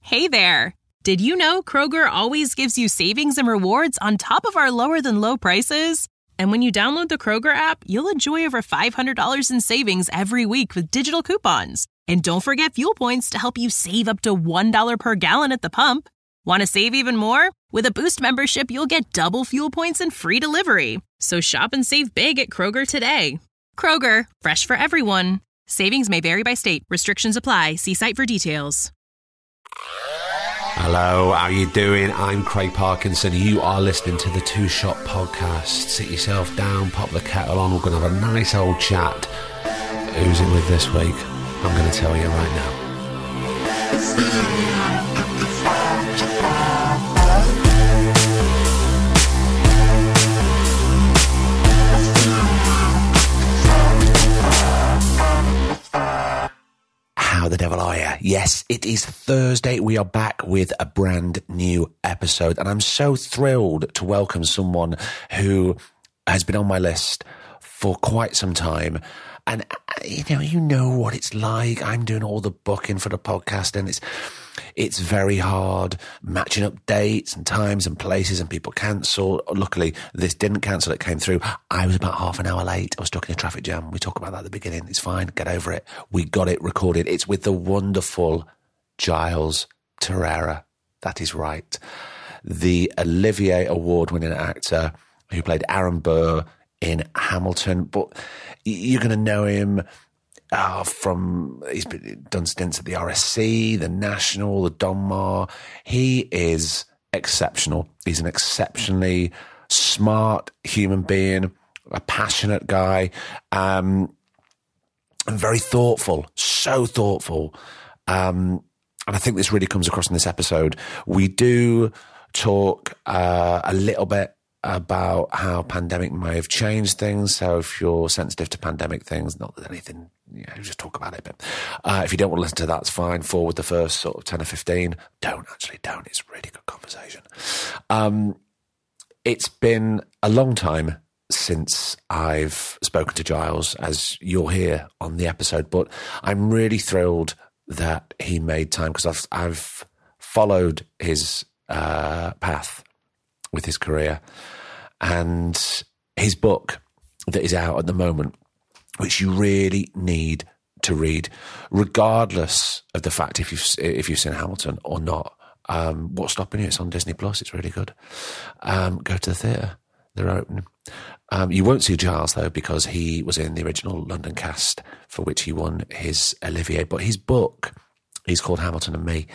Hey there! Did you know Kroger always gives you savings and rewards on top of our lower-than-low prices? And when you download the Kroger app, you'll enjoy over $500 in savings every week with digital coupons. And don't forget fuel points to help you save up to $1 per gallon at the pump. Want to save even more? With a Boost membership, you'll get double fuel points and free delivery. So shop and save big at Kroger today. Kroger, fresh for everyone. Savings may vary by state. Restrictions apply. See site for details. Hello, how you doing? I'm Craig Parkinson. You are listening to the Two Shot Podcast. Sit yourself down, pop the kettle on. We're going to have a nice old chat. Who's it with this week? I'm going to tell you right now. How the devil are you? Yes, it is Thursday. We are back with a brand new episode, and I'm so thrilled to welcome someone who has been on my list for quite some time. And you know what it's like. I'm doing all the booking for the podcast, and it's very hard matching up dates and times and places, and people cancel. Luckily, this didn't cancel. It came through. I was about half an hour late. I was stuck in a traffic jam. We talk about that at the beginning. It's fine. Get over it. We got it recorded. It's with the wonderful Giles Terera. That is right. The Olivier Award-winning actor who played Aaron Burr in Hamilton. But you're going to know him he's done stints at the RSC, the National, the Donmar. He is exceptional. He's an exceptionally smart human being, a passionate guy, and very thoughtful, so thoughtful. And I think this really comes across in this episode. We do talk a little bit about how pandemic may have changed things. So if you're sensitive to pandemic things, not that anything, just talk about it. But if you don't want to listen to that, it's fine. Forward the first sort of 10 or 15. Don't. It's a really good conversation. It's been a long time since I've spoken to Giles, as you'll hear on the episode, but I'm really thrilled that he made time, because I've followed his path with his career, and his book that is out at the moment, which you really need to read, regardless of the fact if you've seen Hamilton or not. What's stopping you? It's on Disney Plus. It's really good. Go to the theatre. They're open. You won't see Giles, though, because he was in the original London cast, for which he won his Olivier. But his book is called Hamilton and Me,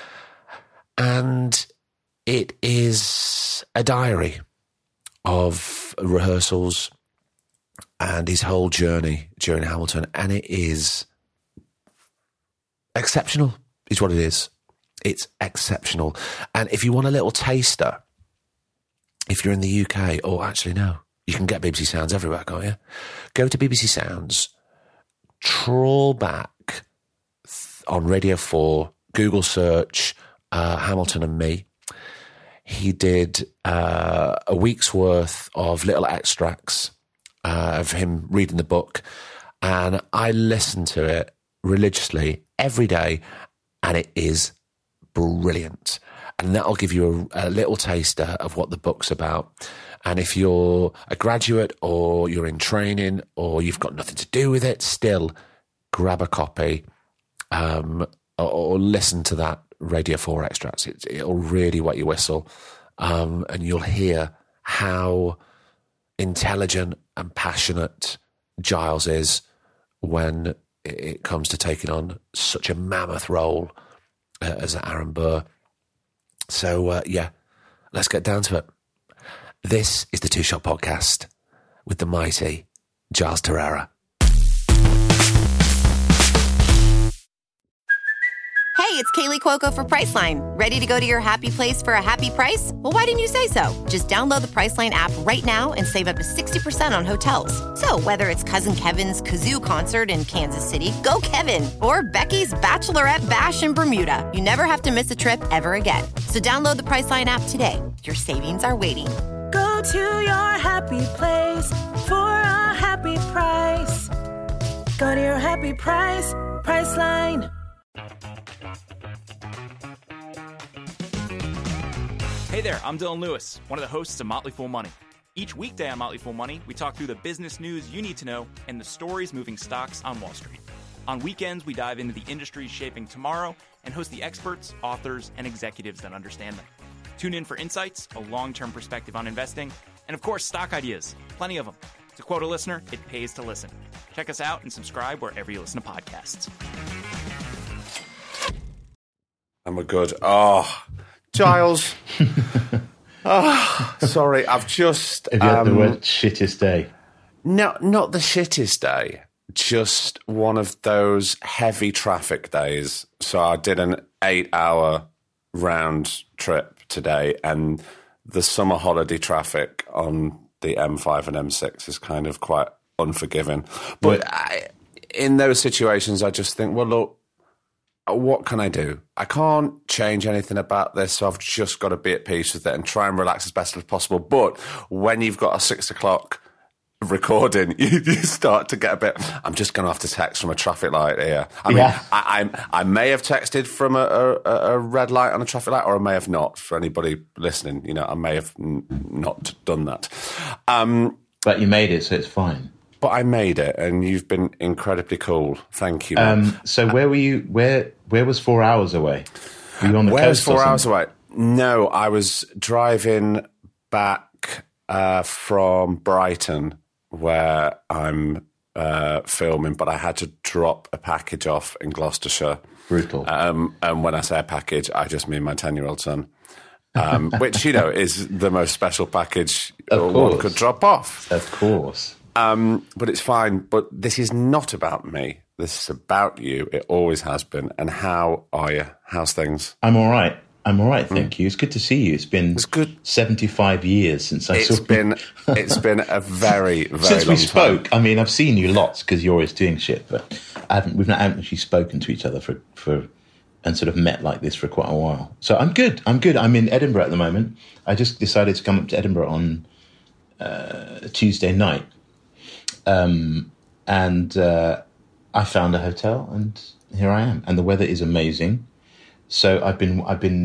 and it is a diary of rehearsals and his whole journey during Hamilton, and it is exceptional, is what it is. It's exceptional. And if you want a little taster, if you're in the UK, or actually no, you can get BBC Sounds everywhere, can't you? Go to BBC Sounds, trawl back on Radio 4, Google search Hamilton and Me. He did a week's worth of little extracts of him reading the book, and I listen to it religiously every day, and it is brilliant. And that'll give you a little taster of what the book's about. And if you're a graduate, or you're in training, or you've got nothing to do with it, still grab a copy or listen to that Radio 4 extracts. It'll really wet your whistle, and you'll hear how intelligent and passionate Giles is when it comes to taking on such a mammoth role as Aaron Burr. So, let's get down to it. This is the Two Shot Podcast with the mighty Giles Terera. Hey, it's Kaylee Cuoco for Priceline. Ready to go to your happy place for a happy price? Well, why didn't you say so? Just download the Priceline app right now and save up to 60% on hotels. So whether it's Cousin Kevin's Kazoo Concert in Kansas City, go Kevin, or Becky's Bachelorette Bash in Bermuda, you never have to miss a trip ever again. So download the Priceline app today. Your savings are waiting. Go to your happy place for a happy price. Go to your happy price, Priceline. Hey there, I'm Dylan Lewis, one of the hosts of Motley Fool Money. Each weekday on Motley Fool Money, we talk through the business news you need to know and the stories moving stocks on Wall Street. On weekends, we dive into the industries shaping tomorrow and host the experts, authors, and executives that understand them. Tune in for insights, a long-term perspective on investing, and of course, stock ideas. Plenty of them. To quote a listener, it pays to listen. Check us out and subscribe wherever you listen to podcasts. And we're good. Oh, Giles. Sorry, I've just... Have you had the word shittest day? No, not the shittest day. Just one of those heavy traffic days. So I did an 8-hour round trip today, and the summer holiday traffic on the M5 and M6 is kind of quite unforgiving. But in those situations, I just think, well, look, what can I do? I can't change anything about this, so I've just got to be at peace with it and try and relax as best as possible. But when you've got a 6 o'clock recording, you start to get a bit... I'm just going to have to text from a traffic light here. I may have texted from a red light on a traffic light, or I may have not. For anybody listening, you know, I may have not done that. But you made it, so it's fine. But I made it, and you've been incredibly cool. Thank you. So where were you? Where was 4 hours away? Were you on the coast? Where was 4 hours away? No, I was driving back from Brighton, where I'm filming, but I had to drop a package off in Gloucestershire. Brutal. And when I say a package, I just mean my 10-year-old son, which, you know, is the most special package one could drop off. Of course. But it's fine. But this is not about me. This is about you. It always has been. And how are you? How's things? I'm all right. Thank you. It's good to see you. It's been 75 years since I saw you. It's been a very, very long time. Since we spoke, I mean, I've seen you lots because you're always doing shit, but we've not actually spoken to each other for and sort of met like this for quite a while. So I'm good. I'm in Edinburgh at the moment. I just decided to come up to Edinburgh on Tuesday night. And I found a hotel, and here I am. And the weather is amazing. So I've been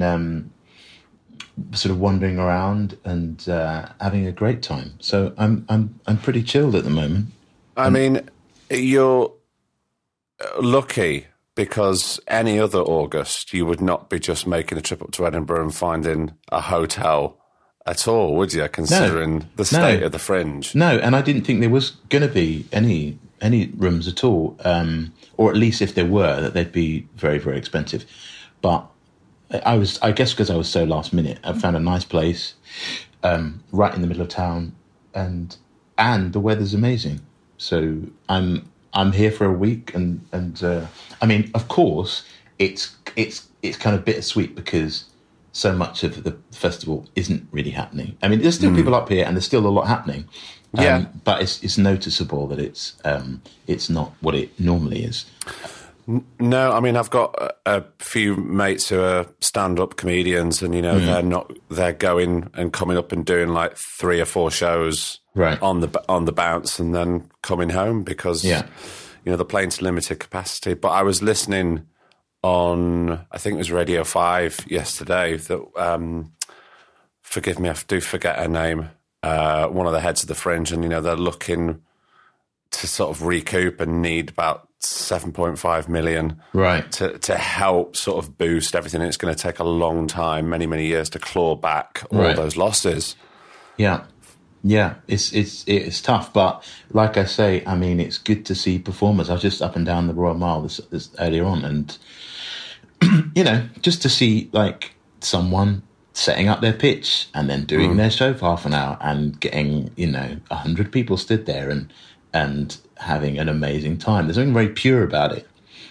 sort of wandering around and having a great time. So I'm pretty chilled at the moment. I mean, you're lucky, because any other August you would not be just making a trip up to Edinburgh and finding a hotel at all, would you, considering the state of the Fringe? No, and I didn't think there was going to be any rooms at all, or at least if there were, that they'd be very, very expensive. But I guess because I was so last minute, I found a nice place right in the middle of town, and the weather's amazing. So I'm here for a week, and I mean, of course, it's kind of bittersweet because so much of the festival isn't really happening. I mean, there's still people up here, and there's still a lot happening. But it's noticeable that it's not what it normally is. No, I mean, I've got a few mates who are stand-up comedians, and, you know, they're going and coming up and doing like 3 or 4 shows on the bounce, and then coming home because, you know, the plane's limited capacity. But I was listening on, I think it was Radio 5 yesterday, that, forgive me, I do forget her name, one of the heads of the Fringe, and, you know, they're looking to sort of recoup and need about 7.5 million to help sort of boost everything. It's going to take a long time, many, many years to claw back all those losses. Yeah, it's tough, but like I say, I mean, it's good to see performers. I was just up and down the Royal Mile this earlier on, and you know, just to see like someone setting up their pitch and then doing their show for half an hour and getting, you know, 100 people stood there and having an amazing time. There's something very pure about it,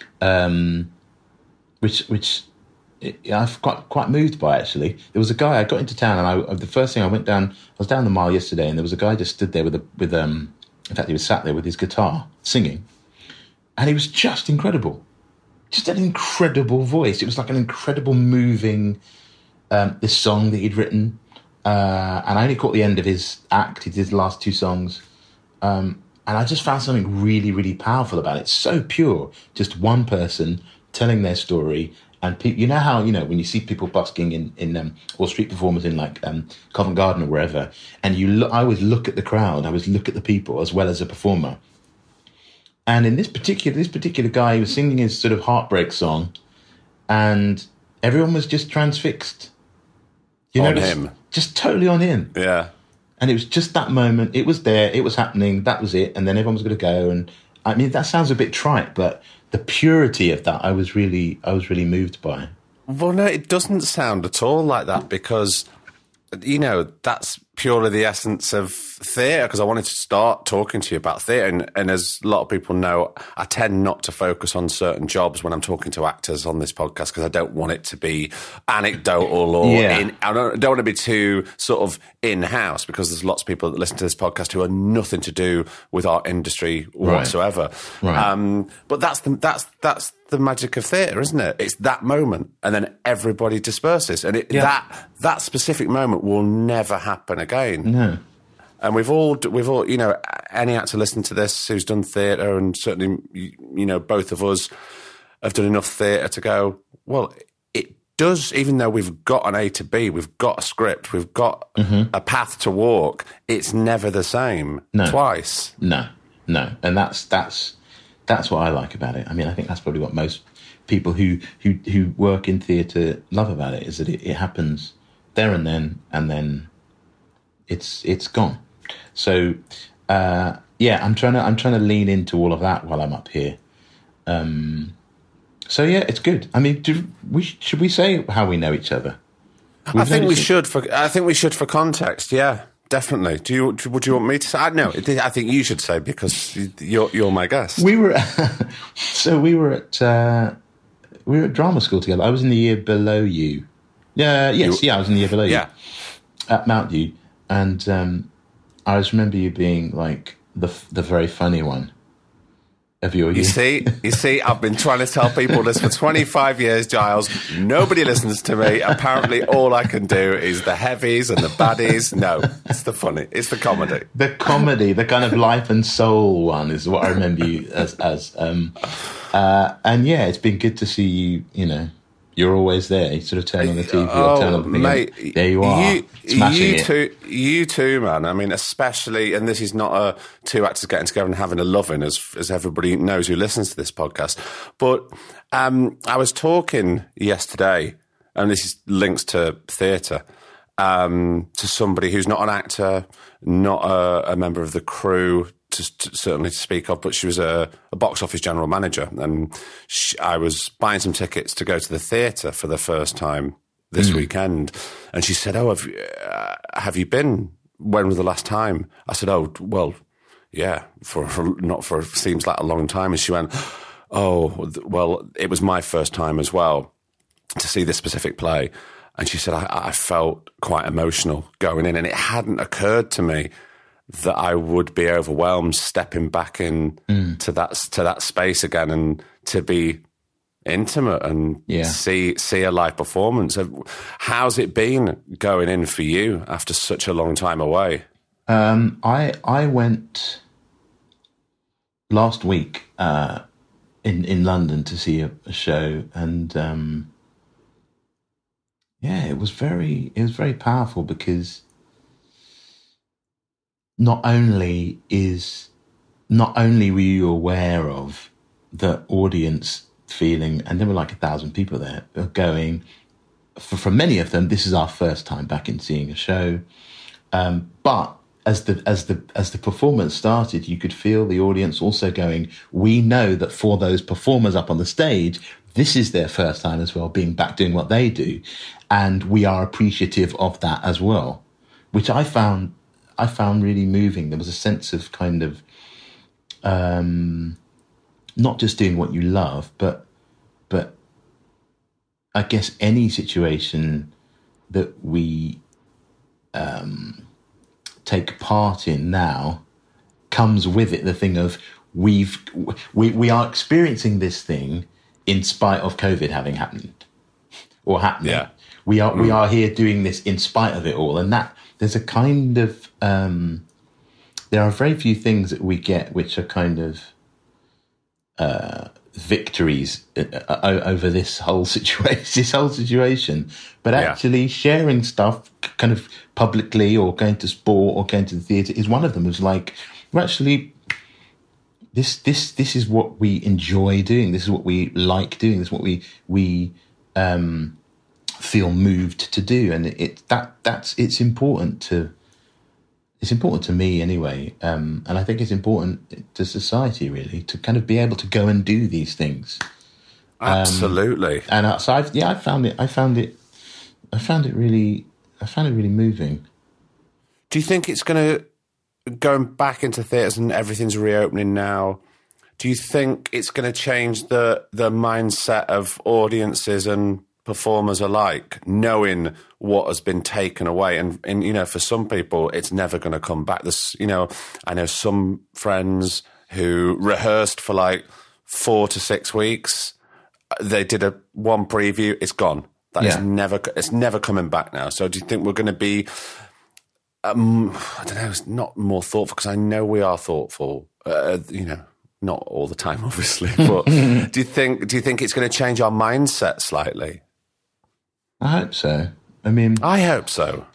which I'm quite moved by, actually. There was a guy, I got into town, and the first thing I was down the mile yesterday, and there was a guy just stood there with in fact, he was sat there with his guitar singing, and he was just incredible. Just an incredible voice. It was like an incredible moving, this song that he'd written, and I only caught the end of his act. He did the last 2 songs, and I just found something really, really powerful about it. So pure. Just one person telling their story And you know how, when you see people busking in or street performers in like Covent Garden or wherever, and I always look at the crowd, I always look at the people as well as a performer. And in this particular guy, he was singing his sort of heartbreak song, and everyone was just transfixed. On him. Just totally on him. Yeah. And it was just that moment. It was there. It was happening. That was it. And then everyone was going to go. And I mean, that sounds a bit trite, but the purity of that, I was really moved by. Well, no, it doesn't sound at all like that, because, that's purely the essence of theatre, because I wanted to start talking to you about theatre. And as a lot of people know, I tend not to focus on certain jobs when I'm talking to actors on this podcast, because I don't want it to be anecdotal or I don't want to be too sort of in-house, because there's lots of people that listen to this podcast who are nothing to do with our industry whatsoever. Right. But that's the magic of theatre, isn't it? It's that moment, and then everybody disperses, and that specific moment will never happen again. No. And we've all, any actor listening to this who's done theatre, and certainly, both of us have done enough theatre to go, well, it does, even though we've got an A to B, we've got a script, we've got a path to walk, it's never the same twice. No. And that's what I like about it. I mean, I think that's probably what most people who work in theatre love about it, is that it happens there and then it's gone. So I'm trying to lean into all of that while I'm up here. So yeah, it's good. I mean, should we say how we know each other? I think we should for context. Yeah, definitely. Would you want me to say? No, I think you should say, because you're my guest. We were at drama school together. I was in the year below you. I was in the year below you. At Mount View, and I just remember you being like the very funny one of your year. You see, I've been trying to tell people this for 25 years, Giles. Nobody listens to me. Apparently, all I can do is the heavies and the baddies. No, it's the funny. It's the comedy. The comedy, the kind of life and soul one is what I remember you as. And yeah, it's been good to see you. You're always there. You sort of turn on the TV or turn on the thing. Mate, there you are. You too, man. I mean, especially, and this is not two actors getting together and having a loving, as everybody knows who listens to this podcast. But I was talking yesterday, and this is links to theatre, to somebody who's not an actor, not a member of the crew, certainly to speak of, but she was a box office general manager, and I was buying some tickets to go to the theatre for the first time this weekend, and she said, "Oh, have you been? When was the last time?" I said, "Oh, well, yeah, not for seems like a long time." And she went, "Oh, well, it was my first time as well to see this specific play," and she said, "I felt quite emotional going in, and it hadn't occurred to me that I would be overwhelmed stepping back in to that space again, and to be intimate and see a live performance." How's it been going in for you after such a long time away? I went last week in London to see a show, and it was very powerful, because not only were you aware of the audience feeling, and there were like 1,000 people there going, for many of them, this is our first time back in seeing a show. But as the performance started, you could feel the audience also going, we know that for those performers up on the stage, this is their first time as well, being back doing what they do. And we are appreciative of that as well, which I found really moving. There was a sense of kind of not just doing what you love, but I guess any situation that we take part in now comes with it the thing of we are experiencing this thing in spite of COVID having happened or happening. Yeah. We are here doing this in spite of it all, and that there's a kind of there are very few things that we get which are kind of victories over this whole situation, but actually sharing stuff kind of publicly, or going to sport or going to the theatre is one of them. It's like, well, actually, this is what we enjoy doing. This is what we like doing. This is what we feel moved to do, and it's important to. It's important to me anyway, and I think it's important to society, really, to kind of be able to go and do these things. Absolutely. And so I found it really moving. Do you think it's going back into theatres and everything's reopening now? Do you think it's going to change the mindset of audiences and performers alike, knowing what has been taken away? And for some people, it's never going to come back. I know some friends who rehearsed for like 4 to 6 weeks. They did one preview, it's gone. It's never coming back now. So do you think we're going to be, I don't know, it's not more thoughtful, because I know we are thoughtful, not all the time, obviously, but do you think it's going to change our mindset slightly? I hope so. I mean, I hope so.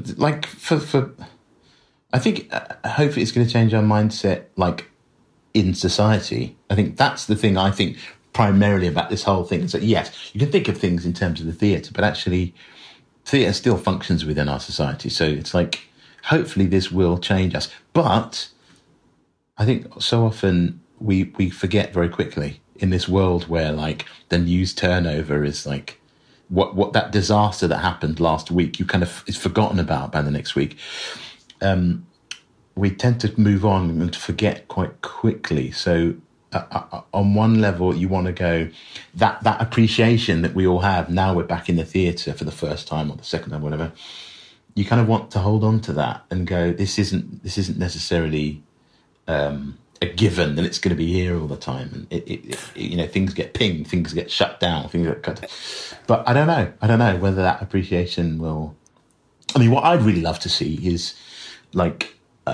I think hopefully it's going to change our mindset, like, in society. I think that's the thing. I think primarily about this whole thing is that, yes, you can think of things in terms of the theatre, but actually, theatre still functions within our society. So it's like, hopefully, this will change us. But I think so often we forget very quickly in this world where, like, the news turnover is like, what that disaster that happened last week, you kind of is forgotten about by the next week. We tend to move on and to forget quite quickly. So on one level, you want to go, that appreciation that we all have, now we're back in the theatre for the first time or the second time, whatever, you kind of want to hold on to that and go, this isn't necessarily a given, and it's going to be here all the time. And things get pinged, things get shut down, things get cut. But I don't know whether that appreciation will. I mean, what I'd really love to see is like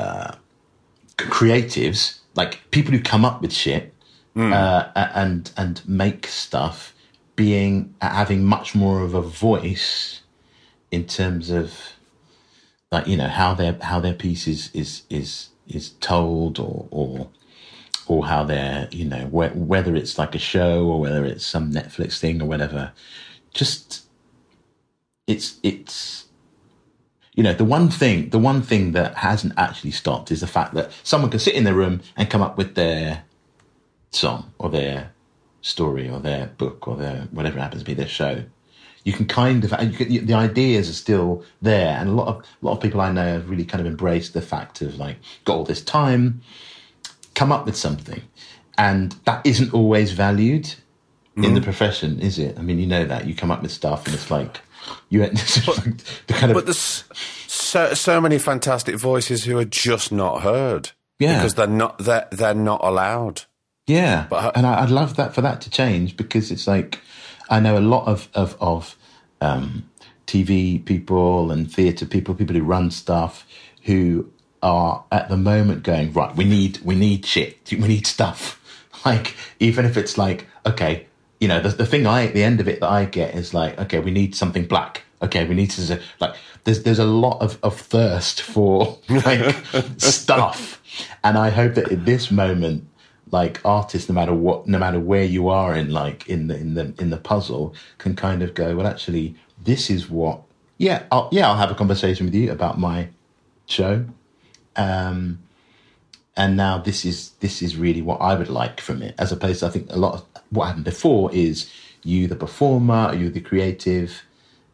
creatives, like people who come up with shit and make stuff, having much more of a voice in terms of, like, how their piece is told, or how they're, whether it's like a show or whether it's some Netflix thing or whatever. Just it's the one thing that hasn't actually stopped is the fact that someone can sit in their room and come up with their song or their story or their book or their whatever it happens to be, their show. You can kind of, the ideas are still there, and a lot of people I know have really kind of embraced the fact of, like, got all this time, come up with something, and that isn't always valued in the profession, is it? I mean, that you come up with stuff, and it's like But there's so many fantastic voices who are just not heard, because they're not allowed. Yeah, and I'd love that for that to change, because it's like, I know a lot of TV people and theatre people who run stuff, who are at the moment going, right, we need shit, we need stuff. Like, even if it's like, okay, the thing at the end of it that I get is like, okay, we need something black. Okay, we need to, like, there's a lot of thirst for, like, stuff. And I hope that at this moment, like, artists, no matter where you are in the puzzle, can kind of go, well, actually, this is what. I'll have a conversation with you about my show, and now this is really what I would like from it, as opposed to, I think a lot of what happened before is you, the performer, you, the creative,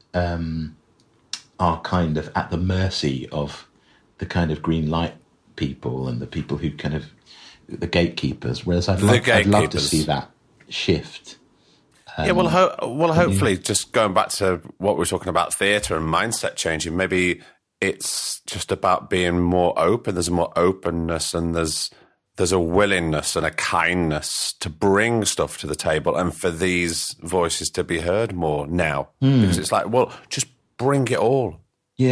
are kind of at the mercy of the kind of green light people and the people who kind of, the gatekeepers, whereas I'd love to see that shift. Hopefully, just going back to what we were talking about, theatre and mindset changing, maybe it's just about being more open. There's more openness, and there's a willingness and a kindness to bring stuff to the table, and for these voices to be heard more now. Because it's like, well, just bring it all.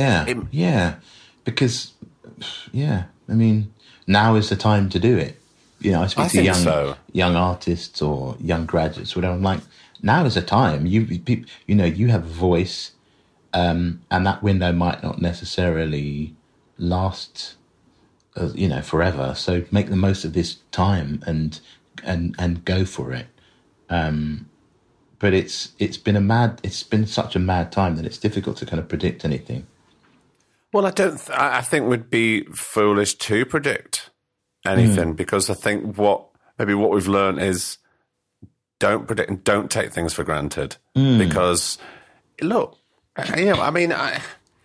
Because, I mean, now is the time to do it. I speak to young artists or young graduates, whatever. I'm like, now is the time. You have a voice, and that window might not necessarily last, forever. So make the most of this time and go for it. But it's been such a mad time that it's difficult to kind of predict anything. Well, I think we'd be foolish to predict anything because I think what we've learned is don't predict and don't take things for granted. Because look, I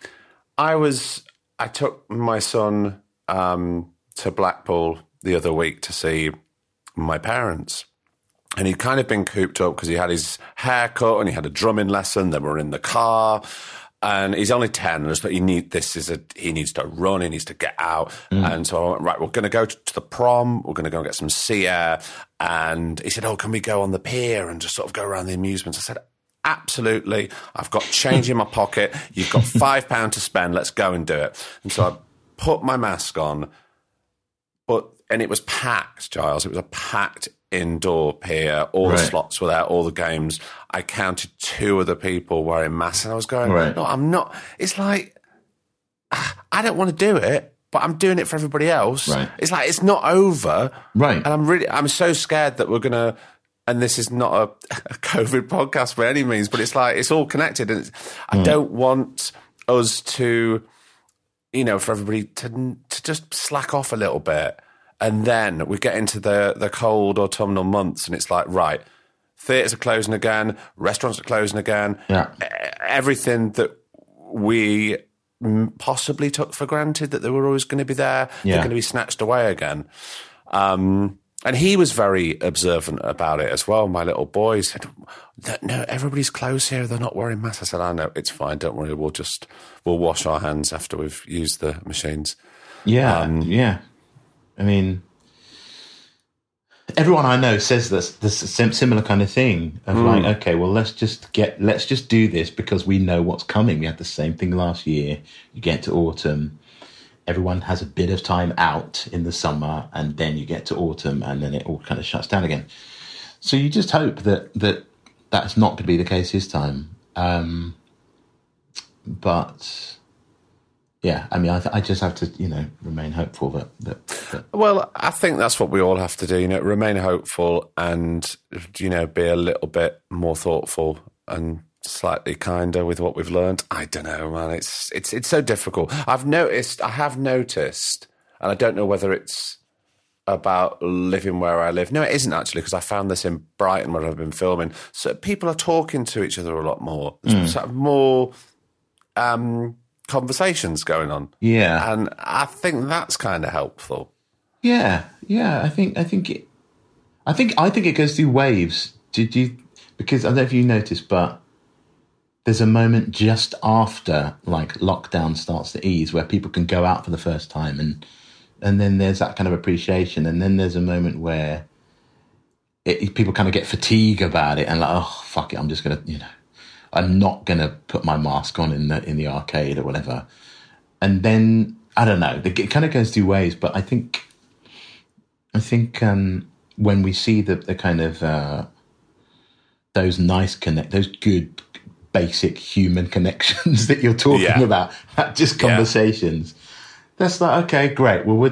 took my son to Blackpool the other week to see my parents. And he'd kind of been cooped up because he had his hair cut and he had a drumming lesson. Then we're in the car. And he's only 10. But he needs to run. He needs to get out. And so I went, right, we're going to go to the prom. We're going to go and get some sea air. And he said, can we go on the pier and just sort of go around the amusements? I said, absolutely. I've got change in my pocket. You've got £5 to spend. Let's go and do it. And so I put my mask on. And it was packed, Giles. It was a packed indoor pier. All the slots were there, all the games. I counted 2 other people wearing masks, and I was going, no, I'm not. It's like, I don't want to do it, but I'm doing it for everybody else. Right. It's like, it's not over. Right. And I'm so scared that we're going to, and this is not a COVID podcast by any means, but it's like, it's all connected. And I don't want us to, for everybody to just slack off a little bit. And then we get into the cold autumnal months and it's like, right, theatres are closing again, restaurants are closing again. Yeah. Everything that we possibly took for granted that they were always going to be there, they're going to be snatched away again. And he was very observant about it as well. My little boy said, no, everybody's close here. They're not wearing masks. I said, I know, it's fine. Don't worry. We'll wash our hands after we've used the machines. Yeah, I mean, everyone I know says this similar kind of thing of like, okay, well, let's just do this because we know what's coming. We had the same thing last year. You get to autumn, everyone has a bit of time out in the summer, and then you get to autumn, and then it all kind of shuts down again. So you just hope that that's not going to be the case this time. But yeah, I mean, I just have to, remain hopeful that. Well, I think that's what we all have to do, remain hopeful and, be a little bit more thoughtful and slightly kinder with what we've learned. I don't know, man. It's so difficult. I have noticed, and I don't know whether it's about living where I live. No, it isn't actually, because I found this in Brighton where I've been filming. So people are talking to each other a lot more. There's sort of more conversations going on. Yeah. And I think that's kind of helpful. Yeah. I think it goes through waves. Because I don't know if you noticed, but there's a moment just after like lockdown starts to ease where people can go out for the first time, and then there's that kind of appreciation, and then there's a moment where people kind of get fatigue about it and like, oh fuck it, I'm just gonna, I'm not gonna put my mask on in the arcade or whatever. And then I don't know, it kind of goes through waves, but I think when we see the kind of those good basic human connections that you're talking about, just conversations. That's like, okay, great. Well, we're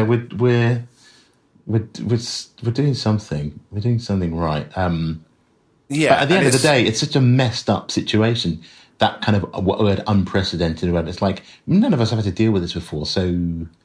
doing something. We're doing something right. But at the end of the day, it's such a messed up situation. That kind of word unprecedented. It's like none of us have had to deal with this before. So,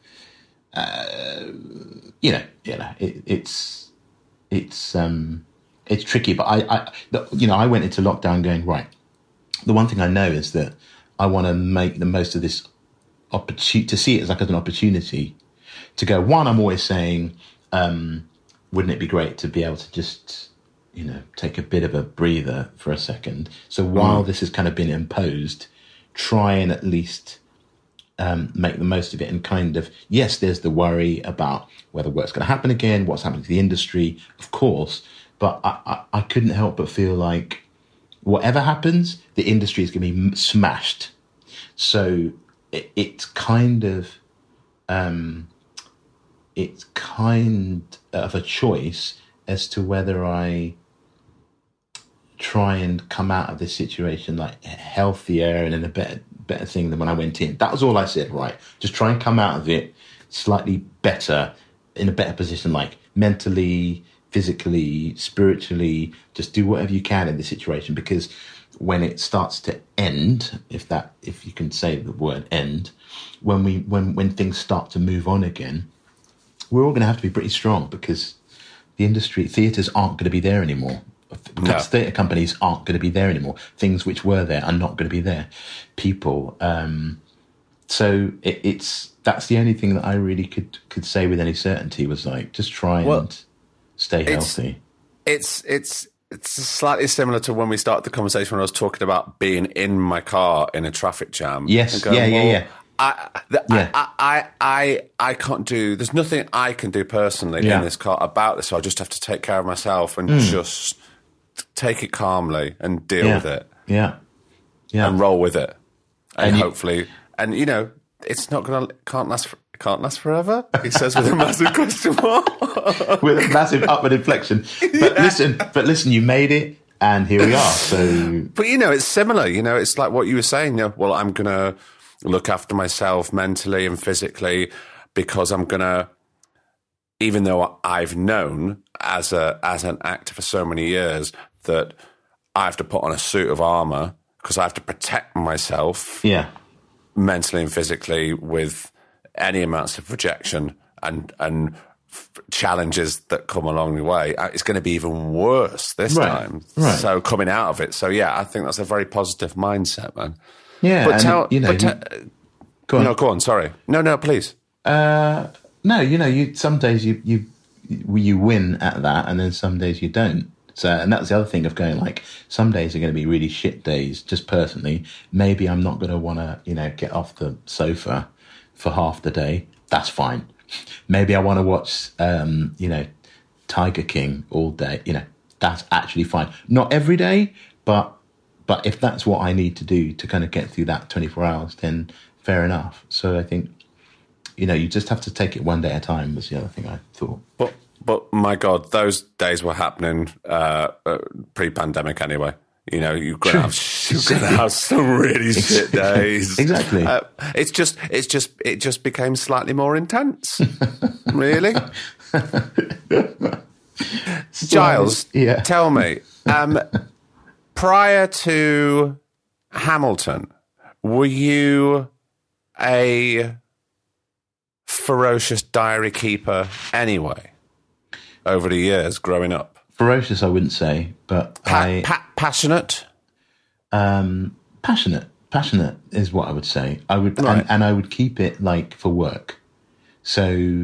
it's tricky. But I went into lockdown going, right, the one thing I know is that I want to make the most of this opportunity, to see it as an opportunity to go. One, I'm always saying, wouldn't it be great to be able to just, take a bit of a breather for a second. So while this has kind of been imposed, try and at least make the most of it. And kind of, yes, there's the worry about whether work's going to happen again, what's happening to the industry, of course. But I couldn't help but feel like whatever happens, the industry is going to be smashed. So it's kind of it's kind of a choice as to whether I try and come out of this situation like healthier and in a better thing than when I went in. That was all I said, right? Just try and come out of it slightly better, in a better position, like mentally, physically, spiritually. Just do whatever you can in this situation, because when it starts to end, if you can say the word end, when things start to move on again, we're all going to have to be pretty strong, because the industry, theatres aren't going to be there anymore. No. Theatre companies aren't going to be there anymore. Things which were there are not going to be there. People. So that's the only thing that I really could say with any certainty, was like, just try and stay healthy. It's slightly similar to when we started the conversation when I was talking about being in my car in a traffic jam. Yes, yeah. I can't do. There's nothing I can do personally in this car about this. So I just have to take care of myself and just take it calmly and deal with it. Yeah, and roll with it, and hopefully, and you know, it's not gonna can't last forever. He says with a massive question mark, with a massive upward inflection. But listen, you made it, and here we are. So, but you know, it's similar. You know, it's like what you were saying. You know, well, I'm gonna look after myself mentally and physically, because I'm gonna, even though I've known as an actor for so many years that I have to put on a suit of armor because I have to protect myself, mentally and physically, with any amounts of rejection and challenges that come along the way. It's going to be even worse this time. Right. So coming out of it. So yeah, I think that's a very positive mindset, man. Yeah, but go on. No, go on. Sorry. No, please. No, you know, some days you win at that, and then some days you don't. So, and that's the other thing of going, like, some days are going to be really shit days. Just personally, maybe I'm not going to want to, you know, get off the sofa for half the day. That's fine. Maybe I want to watch, you know, Tiger King all day. You know, that's actually fine. Not every day, but if that's what I need to do to kind of get through that 24 hours, then fair enough. So I think, you know, you just have to take it one day at a time, was the other thing I thought. But my God, those days were happening pre-pandemic anyway. You know, you're going to have some really shit days. Exactly. It just became slightly more intense. Really? Giles, tell me, prior to Hamilton, were you a ferocious diary keeper anyway, over the years growing up? Ferocious, I wouldn't say, but passionate? Passionate is what I would say. I would, right. and I would keep it like for work. So,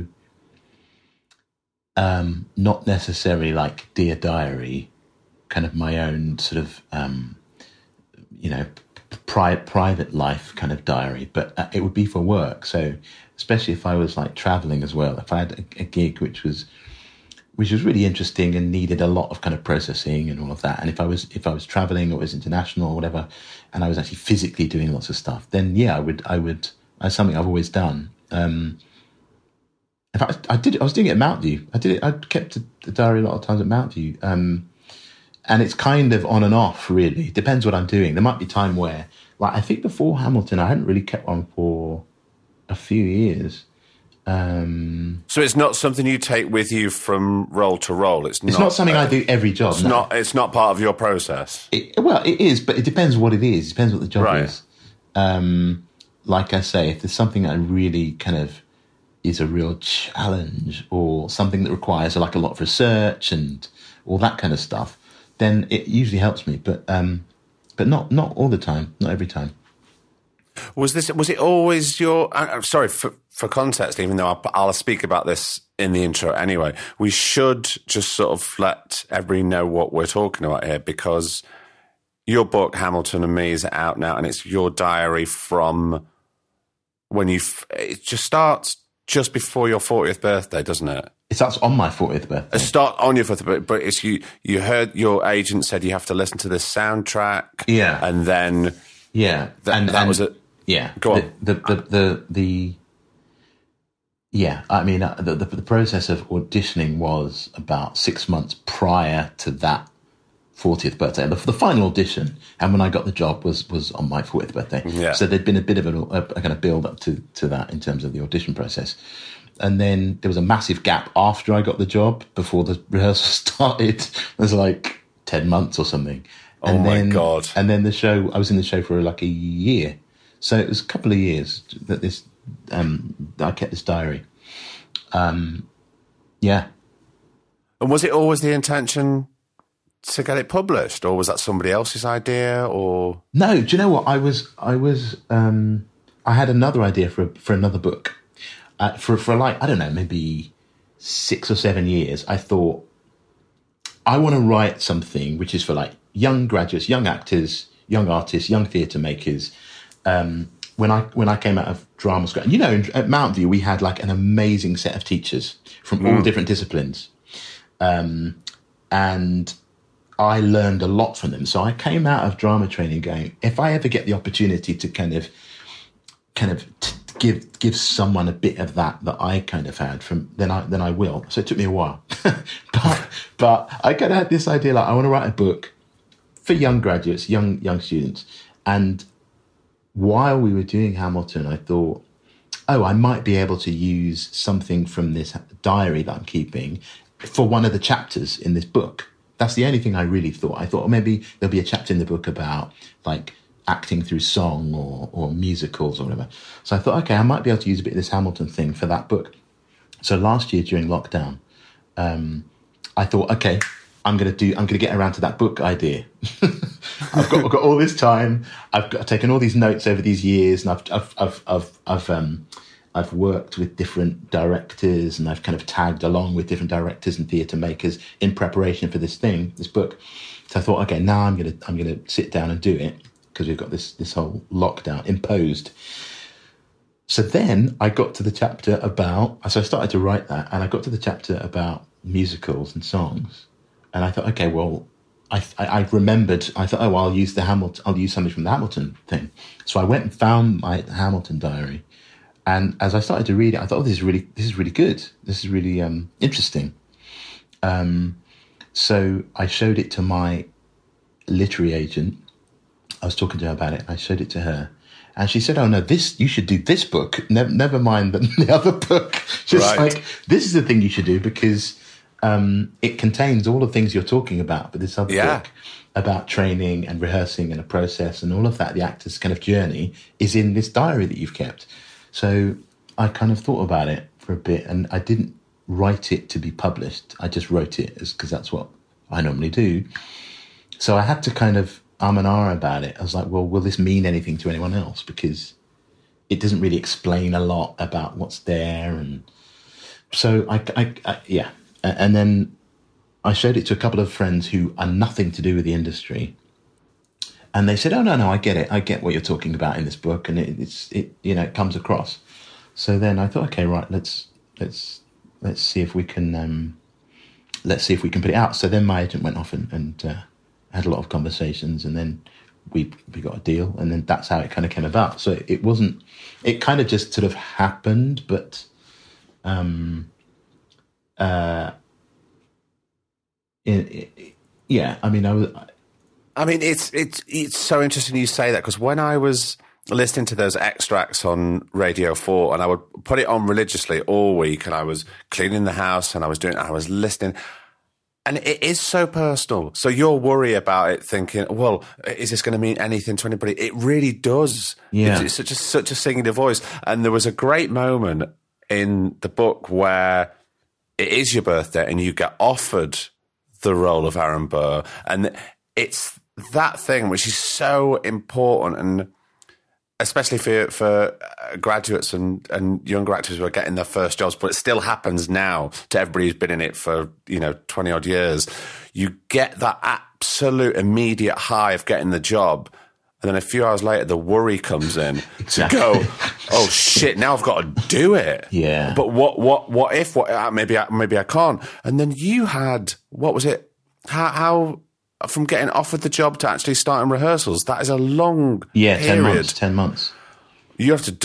not necessarily like Dear Diary, kind of my own sort of, you know, private life kind of diary, but it would be for work. So, especially if I was like traveling as well, if I had a gig which was really interesting and needed a lot of kind of processing and all of that. And if I was traveling or was international or whatever, and I was actually physically doing lots of stuff, then yeah, I would. That's something I've always done. In fact, I was doing it at Mount View. I kept the diary a lot of times at Mount View. And it's kind of on and off, really. It depends what I'm doing. There might be time where, like, I think before Hamilton, I hadn't really kept one for a few years. So it's not something you take with you from role to role. It's not something I do every job. It's not part of your process. It is, but it depends what it is. It depends what the job is. Like I say, if there's something that really kind of is a real challenge, or something that requires like a lot of research and all that kind of stuff, then it usually helps me. But not all the time, not every time. Was it always your? Sorry for context, even though I'll speak about this in the intro anyway. We should just sort of let everybody know what we're talking about here, because your book Hamilton and Me is out now, and it's your diary from when it just starts just before your 40th birthday, doesn't it? It starts on my 40th birthday. It starts on your 40th birthday, but it's you heard your agent said you have to listen to this soundtrack. Yeah. And then that was it. Yeah. Go on. Yeah, I mean, the process of auditioning was about 6 months prior to that 40th birthday. The final audition, and when I got the job, was on my 40th birthday. Yeah. So there'd been a bit of a kind of build up to that in terms of the audition process. And then there was a massive gap after I got the job before the rehearsal started. It was like 10 months or something. Oh my God. And then I was in the show for like a year. So it was a couple of years that I kept this diary. Yeah. And was it always the intention to get it published, or was that somebody else's idea? Or no, do you know what? I had another idea for another book. For like, I don't know, maybe 6 or 7 years. I thought, I want to write something which is for like young graduates, young actors, young artists, young theatre makers. When I came out of drama school, and you know, at Mount View, we had like an amazing set of teachers from all different disciplines. And I learned a lot from them. So I came out of drama training going, if I ever get the opportunity to kind of give someone a bit of that I kind of had then I will. So it took me a while, but I kind of had this idea, like I want to write a book for young graduates, young students. And while we were doing Hamilton, I thought, I might be able to use something from this diary that I'm keeping for one of the chapters in this book. That's the only thing I really thought. I thought maybe there'll be a chapter in the book about like acting through song or musicals or whatever. So I thought, okay, I might be able to use a bit of this Hamilton thing for that book. So last year during lockdown, I thought, okay, I'm going to get around to that book idea. I've got all this time. I've taken all these notes over these years, and I've worked with different directors, and I've kind of tagged along with different directors and theatre makers in preparation for this book. So I thought, okay, now I'm going to sit down and do it, because we've got this whole lockdown imposed. So then I got to the chapter so I started to write that, and I got to the chapter about musicals and songs. And I thought, okay, well, I remembered, I thought, I'll use something from the Hamilton thing. So I went and found my Hamilton diary. And as I started to read it, I thought, this is really good. This is really interesting. So I showed it to my literary agent. I was talking to her about it. I showed it to her. And she said, oh, no, you should do this book. Never mind the other book. She's like, this is the thing you should do, because it contains all the things you're talking about. But this other book about training and rehearsing and a process and all of that, the actor's kind of journey, is in this diary that you've kept. So I kind of thought about it for a bit, and I didn't write it to be published. I just wrote it because that's what I normally do. So I had to kind of and ah about it. I was like, well, will this mean anything to anyone else? Because it doesn't really explain a lot about what's there. And so I and then I showed it to a couple of friends who are nothing to do with the industry. And they said, oh, no, I get it. I get what you're talking about in this book. And it comes across. So then I thought, okay, right, let's see if we can, put it out. So then my agent went off and had a lot of conversations, and then we got a deal, and then that's how it kind of came about. So it kind of just sort of happened, but, it's so interesting you say that, because when I was listening to those extracts on Radio 4, and I would put it on religiously all week, and I was cleaning the house, and I was listening, and it is so personal. So your worry about it, thinking, well, is this going to mean anything to anybody? It really does. Yeah. It's such a singing voice. And there was a great moment in the book where it is your birthday and you get offered the role of Aaron Burr, and it's that thing which is so important, and especially for graduates and younger actors who are getting their first jobs, but it still happens now to everybody who's been in it for 20 odd years. You get that absolute immediate high of getting the job, and then a few hours later the worry comes in to go, oh shit, now I've got to do it. Yeah. But what if maybe I can't? And then you had, what was it? How from getting offered the job to actually starting rehearsals, that is a long period. 10 months. You have to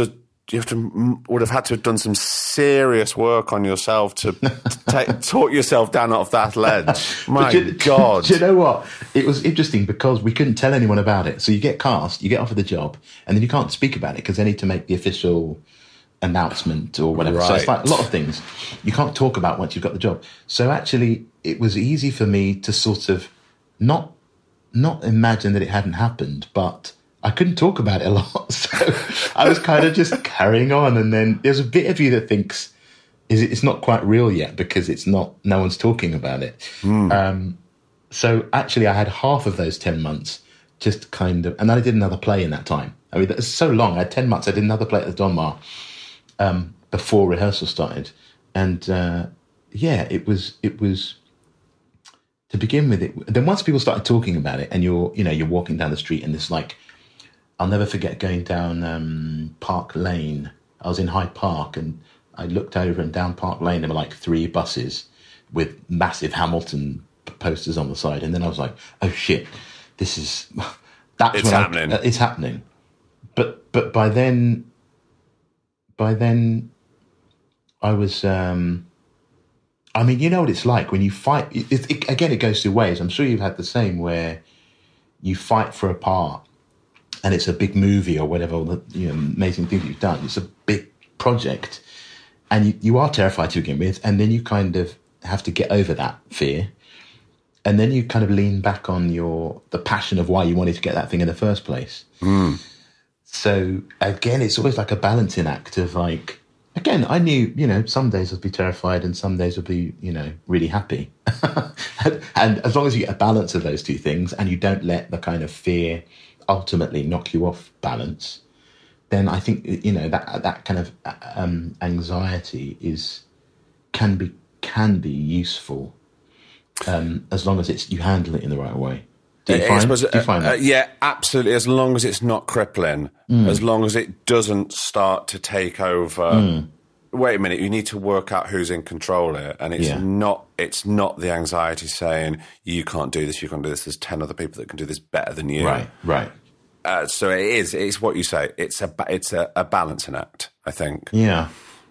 would have had to have done some serious work on yourself to talk yourself down off that ledge. My God. Do you know what? It was interesting because we couldn't tell anyone about it. So you get cast, you get offered the job, and then you can't speak about it because they need to make the official announcement or whatever. Right. So it's like a lot of things you can't talk about once you've got the job. So actually, it was easy for me to sort of not imagine that it hadn't happened, but I couldn't talk about it a lot. So I was kind of just carrying on. And then there's a bit of you that thinks it's not quite real yet because no one's talking about it. So actually I had half of those 10 months just kind of, and then I did another play in that time. I mean, that's so long. I had 10 months. I did another play at the Donmar before rehearsal started. And it was to begin with it. Then once people started talking about it and you're walking down the street and it's like, I'll never forget going down Park Lane. I was in Hyde Park and I looked over and down Park Lane, there were like 3 buses with massive Hamilton posters on the side. And then I was like, oh shit, it's happening. It's happening. But by then I was, I mean, you know what it's like when you fight. Again, it goes two ways. I'm sure you've had the same where you fight for a part and it's a big movie or whatever, amazing thing that you've done. It's a big project and you are terrified to begin with. And then you kind of have to get over that fear. And then you kind of lean back on the passion of why you wanted to get that thing in the first place. So again, it's always like a balancing act of like, again, I knew, some days I'd be terrified and some days I'd be, really happy. And as long as you get a balance of those two things and you don't let the kind of fear ultimately knock you off balance, then I think, that kind of anxiety can be useful as long as you handle it in the right way. Do you find that? Yeah, absolutely. As long as it's not crippling, as long as it doesn't start to take over. Wait a minute, you need to work out who's in control here, and it's not the anxiety saying you can't do this, you can't do this. There's 10 other people that can do this better than you. Right. So it's what you say. It's a balancing act, I think. Yeah,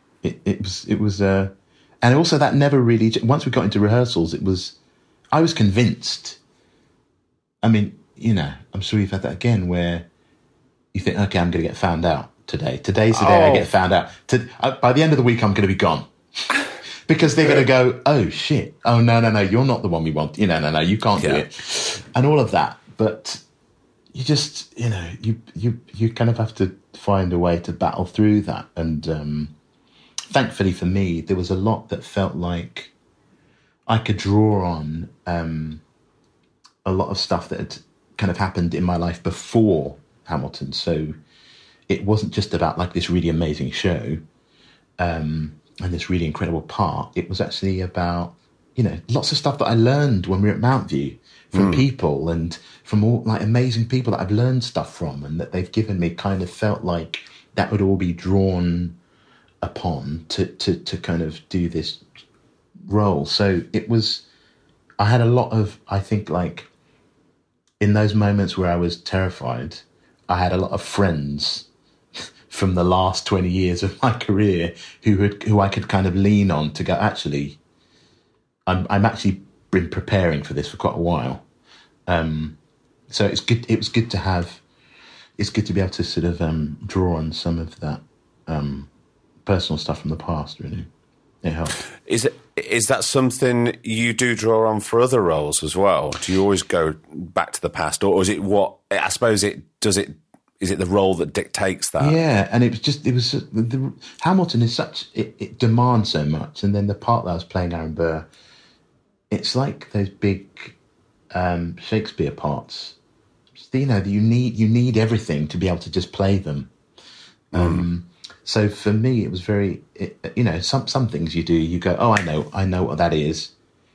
it was, and also that never really. Once we got into rehearsals, I was convinced. I mean, I'm sure you've had that again where you think, okay, I'm going to get found out today. Today's the day I get found out. By the end of the week, I'm going to be gone. Because they're going to go, oh, shit. Oh, no, you're not the one we want. No, you can't do it. And all of that. But you just, you kind of have to find a way to battle through that. And thankfully for me, there was a lot that felt like I could draw on a lot of stuff that had kind of happened in my life before Hamilton. So it wasn't just about like this really amazing show and this really incredible part. It was actually about, lots of stuff that I learned when we were at Mount View from people and from all like amazing people that I've learned stuff from and that they've given me. Kind of felt like that would all be drawn upon to kind of do this role. So I had a lot of, I think, like in those moments where I was terrified, I had a lot of friends from the last 20 years of my career who I could kind of lean on to go, actually, I'm actually been preparing for this for quite a while. So it's good. It was good to have. It's good to be able to sort of draw on some of that personal stuff from the past. Really, it helped. Is that something you do draw on for other roles as well? Do you always go back to the past, or is it what? I suppose is it the role that dictates that? Yeah, and Hamilton is it demands so much, and then the part that I was playing, Aaron Burr, it's like those big Shakespeare parts. You need everything to be able to just play them. So for me, it was very, some things you do, you go, oh, I know what that is.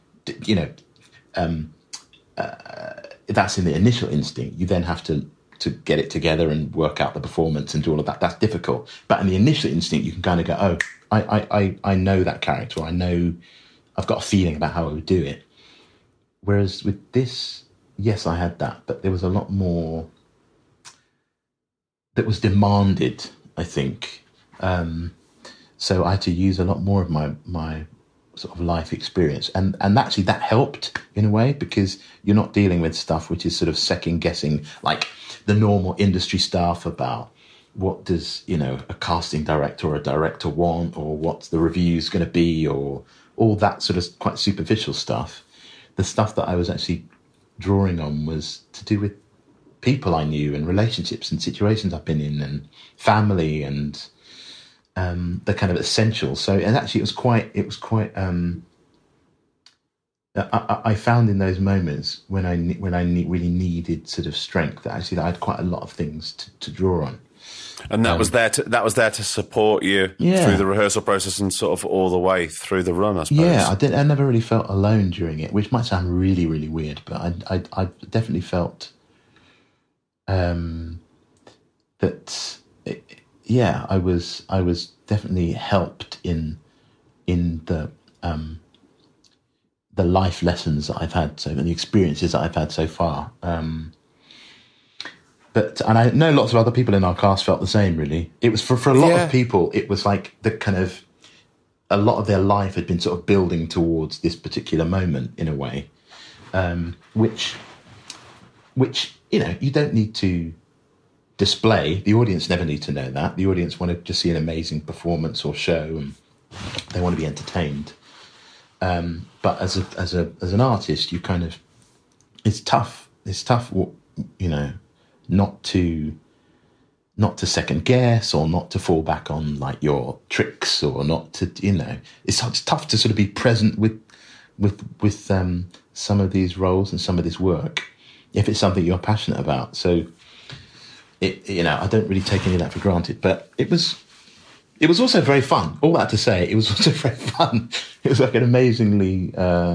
That's in the initial instinct. You then have to get it together and work out the performance and do all of that. That's difficult. But in the initial instinct, you can kind of go, oh, I know that character. I know, I've got a feeling about how I would do it. Whereas with this, yes, I had that, but there was a lot more that was demanded, I think. So I had to use a lot more of my sort of life experience. And actually that helped in a way, because you're not dealing with stuff which is sort of second guessing, like the normal industry stuff about what does, a casting director or a director want, or what's the reviews going to be, or all that sort of quite superficial stuff. The stuff that I was actually drawing on was to do with people I knew and relationships and situations I've been in and family and the kind of essentials. So, and actually it was quite, I found in those moments when I really needed sort of strength, actually I had quite a lot of things to draw on. And that was there to support you through the rehearsal process and sort of all the way through the run, I suppose. Yeah, I never really felt alone during it, which might sound really, really weird, but I definitely felt that I was definitely helped in the life lessons that I've had, and the experiences that I've had so far. And I know lots of other people in our cast felt the same, really. It was for a lot of people, it was like the kind of, a lot of their life had been sort of building towards this particular moment in a way, which you don't need to display. The audience never need to know that. The audience want to just see an amazing performance or show, and they want to be entertained. But as an artist, you kind of, it's tough, not to second guess, or not to fall back on like your tricks, or not to, it's tough to sort of be present with some of these roles and some of this work if it's something you're passionate about. So I don't really take any of that for granted, but it was also very fun. All that to say, it was also very fun. It was like an amazingly.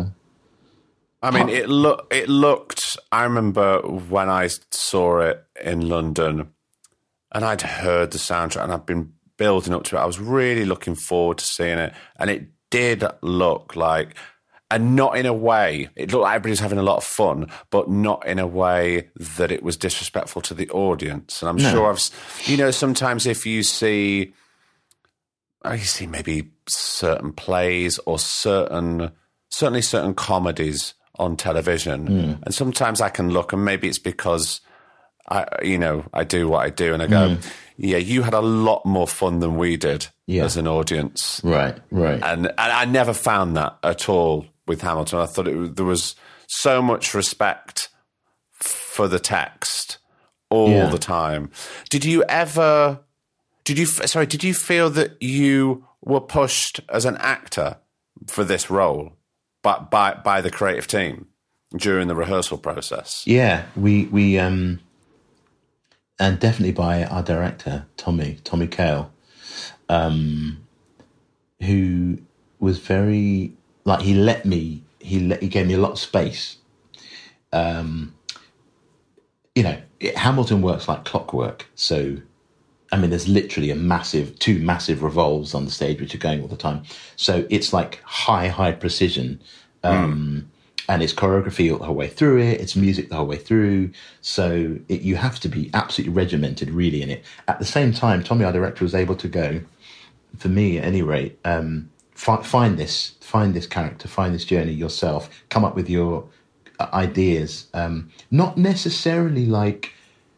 It looked. I remember when I saw it in London, and I'd heard the soundtrack, and I'd been building up to it. I was really looking forward to seeing it, and it did look like, and not in a way, it looked like everybody's having a lot of fun, but not in a way that it was disrespectful to the audience. And I'm sure sometimes if you see maybe certain plays or certainly certain comedies on television, and sometimes I can look, and maybe it's because I do what I do, and I go, you had a lot more fun than we did as an audience, right? And I never found that at all with Hamilton. I thought there was so much respect for the text all the time. Did you feel that you were pushed as an actor for this role by the creative team during the rehearsal process? Yeah, we and definitely by our director, Tommy Kail, who was very, like, he gave me a lot of space. Hamilton works like clockwork. So, there's literally two massive revolves on the stage, which are going all the time. So it's like high precision. And it's choreography the whole way through it. It's music the whole way through. So you have to be absolutely regimented, really, in it. At the same time, Tommy, our director, was able to go, for me at any rate, find this character, find this journey yourself, come up with your ideas. Not necessarily like,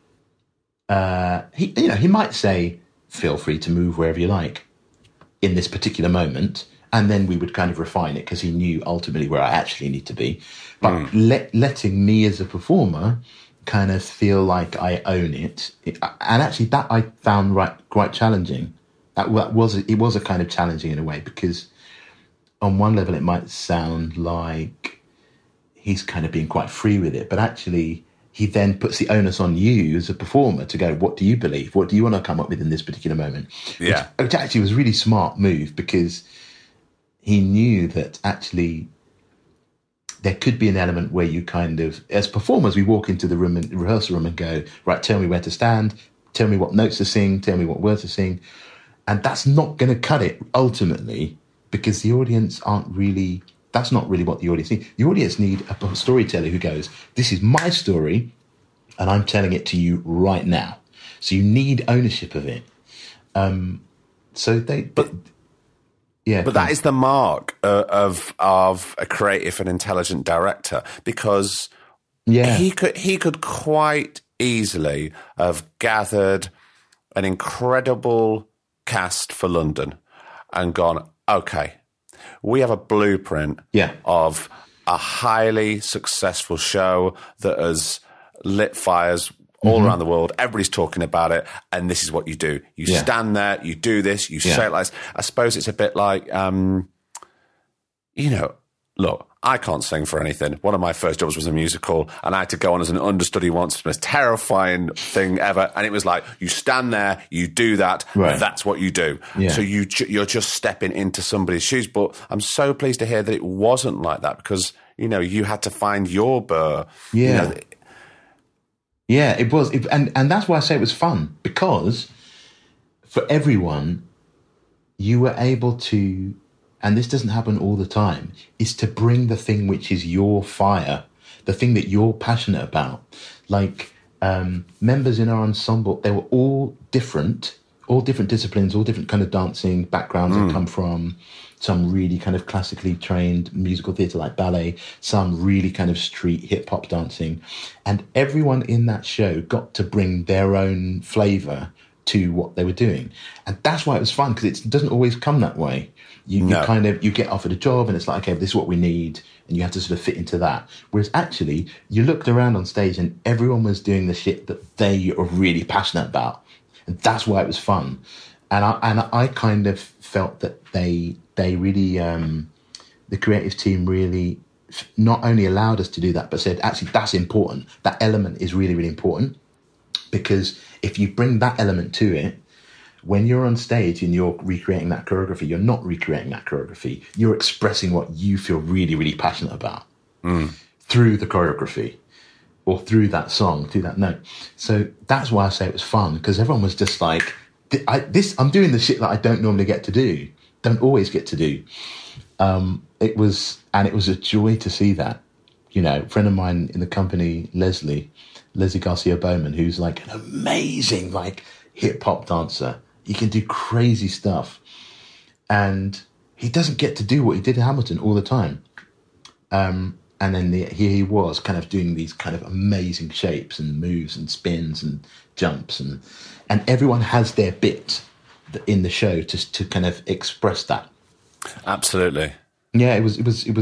he might say, feel free to move wherever you like in this particular moment. And then we would kind of refine it, because he knew ultimately where I actually need to be. But letting me as a performer kind of feel like I own it. And actually that I found quite challenging. It was a kind of challenging in a way, because on one level it might sound like he's kind of being quite free with it, but actually he then puts the onus on you as a performer to go, what do you believe? What do you want to come up with in this particular moment? Yeah. Which actually was a really smart move, because he knew that actually there could be an element where you kind of, as performers, we walk into the rehearsal room and go, right, tell me where to stand, tell me what notes to sing, tell me what words to sing. And that's not going to cut it ultimately, because the audience that's not really what the audience need. The audience need a storyteller who goes, this is my story and I'm telling it to you right now. So you need ownership of it. So But yeah, that is the mark of a creative and intelligent director, because he could quite easily have gathered an incredible cast for London and gone, okay, we have a blueprint of a highly successful show that has lit fires all around the world. Everybody's talking about it, and this is what you do. You stand there, you do this, you say it like this. I suppose it's a bit like, look, I can't sing for anything. One of my first jobs was a musical, and I had to go on as an understudy once. It was the most terrifying thing ever. And it was like, you stand there, you do that, that's what you do. Yeah. So you're just stepping into somebody's shoes. But I'm so pleased to hear that it wasn't like that, because, you had to find your burr. Yeah. Yeah, it was. And that's why I say it was fun, because for everyone, you were able to, and this doesn't happen all the time, is to bring the thing which is your fire, the thing that you're passionate about. Like members in our ensemble, they were all different disciplines, all different kind of dancing backgrounds that come from. Some really kind of classically trained musical theatre like ballet, some really kind of street hip-hop dancing. And everyone in that show got to bring their own flavour to what they were doing. And that's why it was fun, because it doesn't always come that way. You get offered a job and it's like, okay, this is what we need, and you have to sort of fit into that. Whereas actually, you looked around on stage and everyone was doing the shit that they are really passionate about. And that's why it was fun. And I kind of felt that they really, the creative team really not only allowed us to do that, but said, actually, that's important. That element is really, really important, because if you bring that element to it, when you're on stage and you're recreating that choreography, you're not recreating that choreography. You're expressing what you feel really, really passionate about through the choreography or through that song, through that note. So that's why I say it was fun, because everyone was just like, I'm doing the shit that I don't normally get to do, don't always get to do. It was a joy to see that. A friend of mine in the company, Leslie Garcia Bowman, who's like an amazing like hip hop dancer. He can do crazy stuff, and he doesn't get to do what he did in Hamilton all the time. And then here he was, kind of doing these kind of amazing shapes and moves and spins and jumps, and everyone has their bit in the show to kind of express that. Absolutely. Yeah, it was.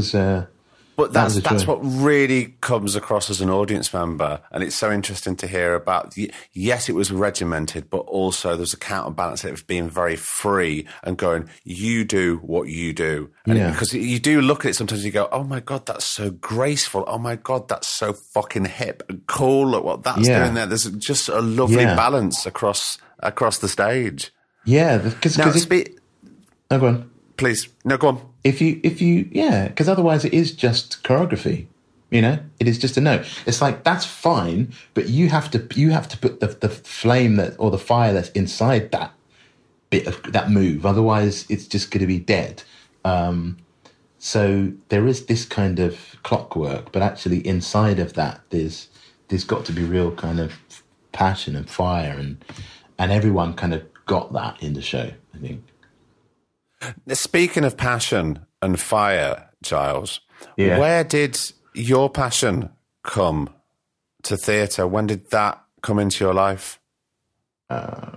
But that's what really comes across as an audience member, and it's so interesting to hear about. Yes, it was regimented, but also there's a counterbalance of being very free and going, you do what you do. And because you do look at it sometimes, you go, oh my God, that's so graceful. Oh my God, that's so fucking hip and cool. Look what that's doing there. There's just a lovely balance across the stage. Yeah, because go on. Please, no, go on. If you, because otherwise it is just choreography. It is just a note. It's like, that's fine, but you have to put the flame or the fire that's inside that bit of that move. Otherwise, it's just going to be dead. So there is this kind of clockwork, but actually inside of that, there's got to be real kind of passion and fire, and everyone kind of got that in the show, I think. Speaking of passion and fire, Giles, where did your passion come to theatre? When did that come into your life? I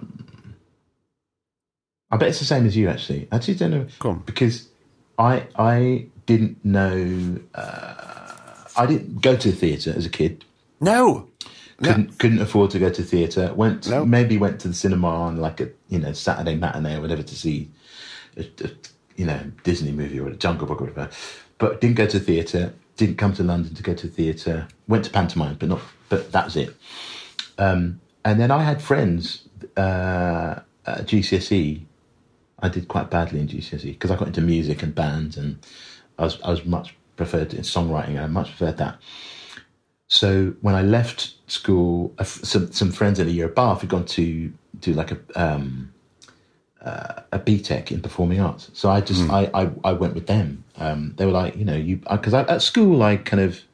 bet it's the same as you, actually. I actually don't know. Go on. Because I didn't know... I didn't go to theatre as a kid. No. Couldn't afford to go to theatre. Maybe went to the cinema on like a Saturday matinee or whatever to see a Disney movie or a Jungle Book or whatever, but didn't go to theatre, didn't come to London to go to theatre, went to pantomime, but that was it. And then I had friends at GCSE. I did quite badly in GCSE because I got into music and bands, and I was much preferred in songwriting, and I much preferred that. So when I left school, some friends in a year above had gone to do like a BTEC in performing arts. So I just I went with them. They were like, because at school I'd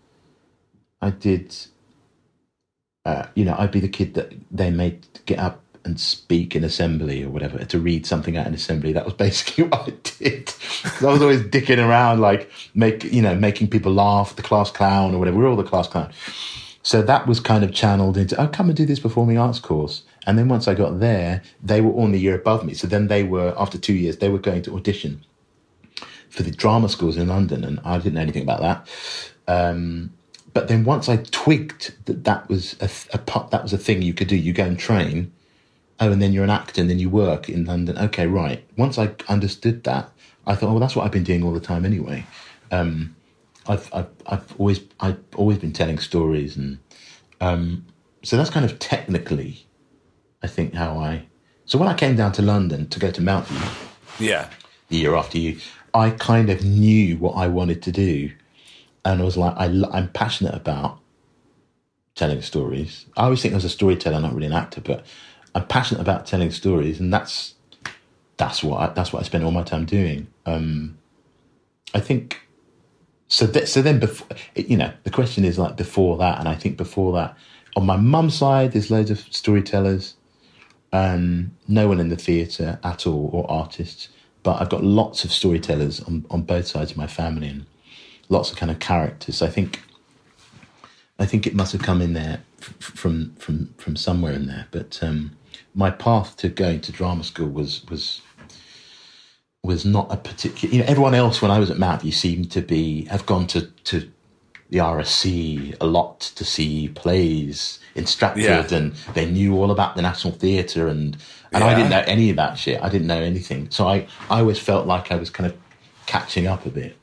be the kid that they made get up and speak in assembly or whatever, to read something out in assembly. That was basically what I did. 'Cause I was always dicking around, like making people laugh, the class clown or whatever. We're all the class clown. So that was kind of channeled into, come and do this performing arts course. And then once I got there, they were all in the year above me. So then they were, after 2 years, they were going to audition for the drama schools in London, and I didn't know anything about that. But then once I twigged that was a thing you could do, you go and train. Oh, and then you're an actor, and then you work in London. Okay, right. Once I understood that, I thought, well, that's what I've been doing all the time anyway. I've always been telling stories, and so that's kind of technically, I think, how I. So when I came down to London to go to Mountview, the year after you, I kind of knew what I wanted to do. And I was like, I'm passionate about telling stories. I always think I was a storyteller, not really an actor, but I'm passionate about telling stories, and that's what I spend all my time doing. I think so. Then before, the question is like before that, and I think before that, on my mum's side, there's loads of storytellers. No one in the theatre at all, or artists, but I've got lots of storytellers on both sides of my family, and lots of kind of characters. I think it must have come in there from somewhere in there. But my path to going to drama school was not a particular. Everyone else when I was at Mountview seemed to have gone to the RSC a lot to see plays in Stratford, and they knew all about the National Theatre, and I didn't know any of that shit. I didn't know anything, so I always felt like I was kind of catching up a bit.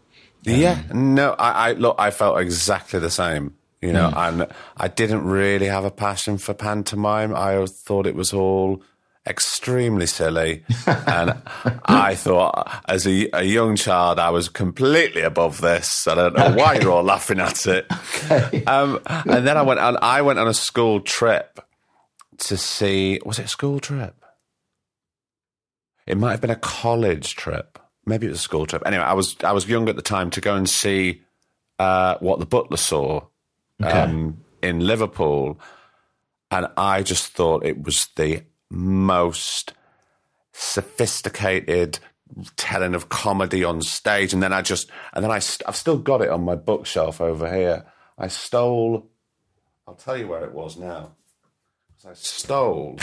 I felt exactly the same, and I didn't really have a passion for pantomime. I thought it was all extremely silly, and I thought as a young child I was completely above this. I don't know why you're all laughing at it. And then I went on a school trip to see, was it a school trip? It might have been a college trip. Maybe it was a school trip. Anyway, I was young at the time to go and see What the Butler Saw in Liverpool, and I just thought it was the most sophisticated telling of comedy on stage. And then I've still got it on my bookshelf over here. I'll tell you where it was now. I stole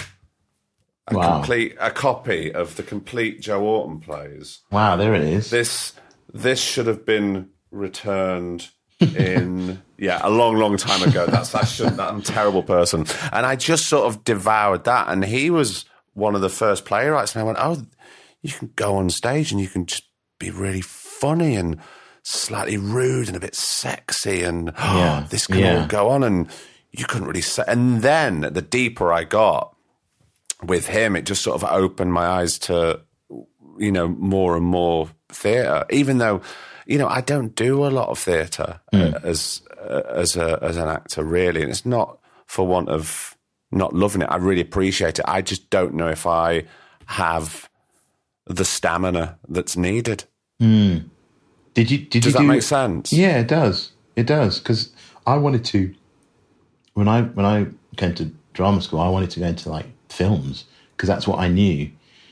a copy of the complete Joe Orton plays. Wow, there it is. This should have been returned in a long time ago. I'm a terrible person. And I just sort of devoured that. And he was one of the first playwrights, and I went, oh, you can go on stage and you can just be really funny and slightly rude and a bit sexy, and this can all go on, and you couldn't really say. And then the deeper I got with him, it just sort of opened my eyes to, more and more theatre, even though, I don't do a lot of theatre as an actor, really. And it's not for want of not loving it. I really appreciate it. I just don't know if I have the stamina that's needed. Does that make sense? Yeah, it does. It does. Because I wanted to, when I came to drama school, I wanted to go into like films, because that's what I knew.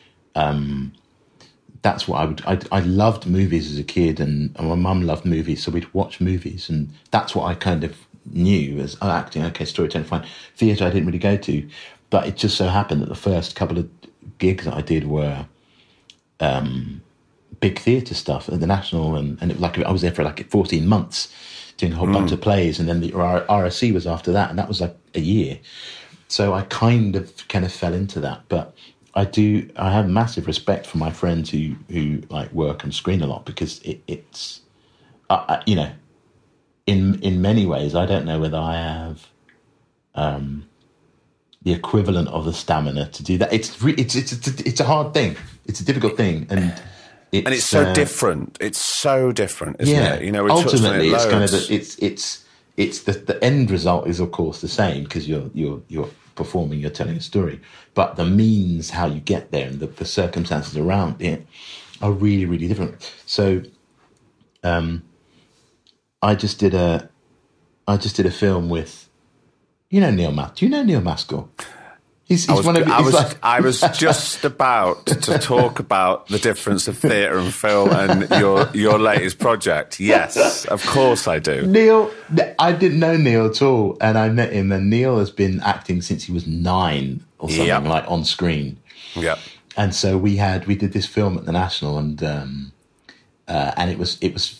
That's what I loved movies as a kid, and my mum loved movies, so we'd watch movies, and that's what I kind of knew as acting. Okay, storytelling, fine. Theatre I didn't really go to, but it just so happened that the first couple of gigs that I did were big theatre stuff at the National, and it, like I was there for like 14 months doing a whole bunch of plays, and then the RSC was after that, and that was like a year. So I kind of fell into that, but I have massive respect for my friends who like work and screen a lot, because it's in many ways I don't know whether I have the equivalent of the stamina to do that. It's a hard thing. It's a difficult thing, and it's so different. It's so different, isn't it? Ultimately, it's kind of it's the end result is of course the same, because you're performing, you're telling a story, but the means how you get there and the circumstances around it are really, really different. So I just did a film with, Neil Maskell. Do you know Neil Maskell? I was just about to talk about the difference of theatre and film and your latest project. Yes, of course I do. Neil, I didn't know Neil at all, and I met him, and Neil has been acting since he was 9 or something, like on screen. Yep. And so we did this film at the National, and it was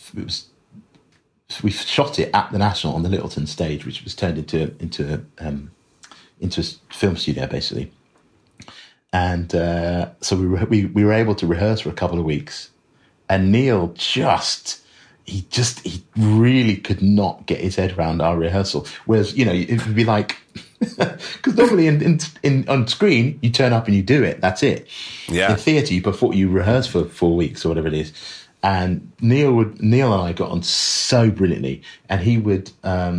we shot it at the National on the Littleton stage, which was turned into a film studio, basically. And so we were able to rehearse for a couple of weeks, and Neil he really could not get his head around our rehearsal. Whereas, it would be like, because normally on screen you turn up and you do it. That's it. Yeah. In theatre, you rehearse for 4 weeks or whatever it is. And Neil and I got on so brilliantly, and he would,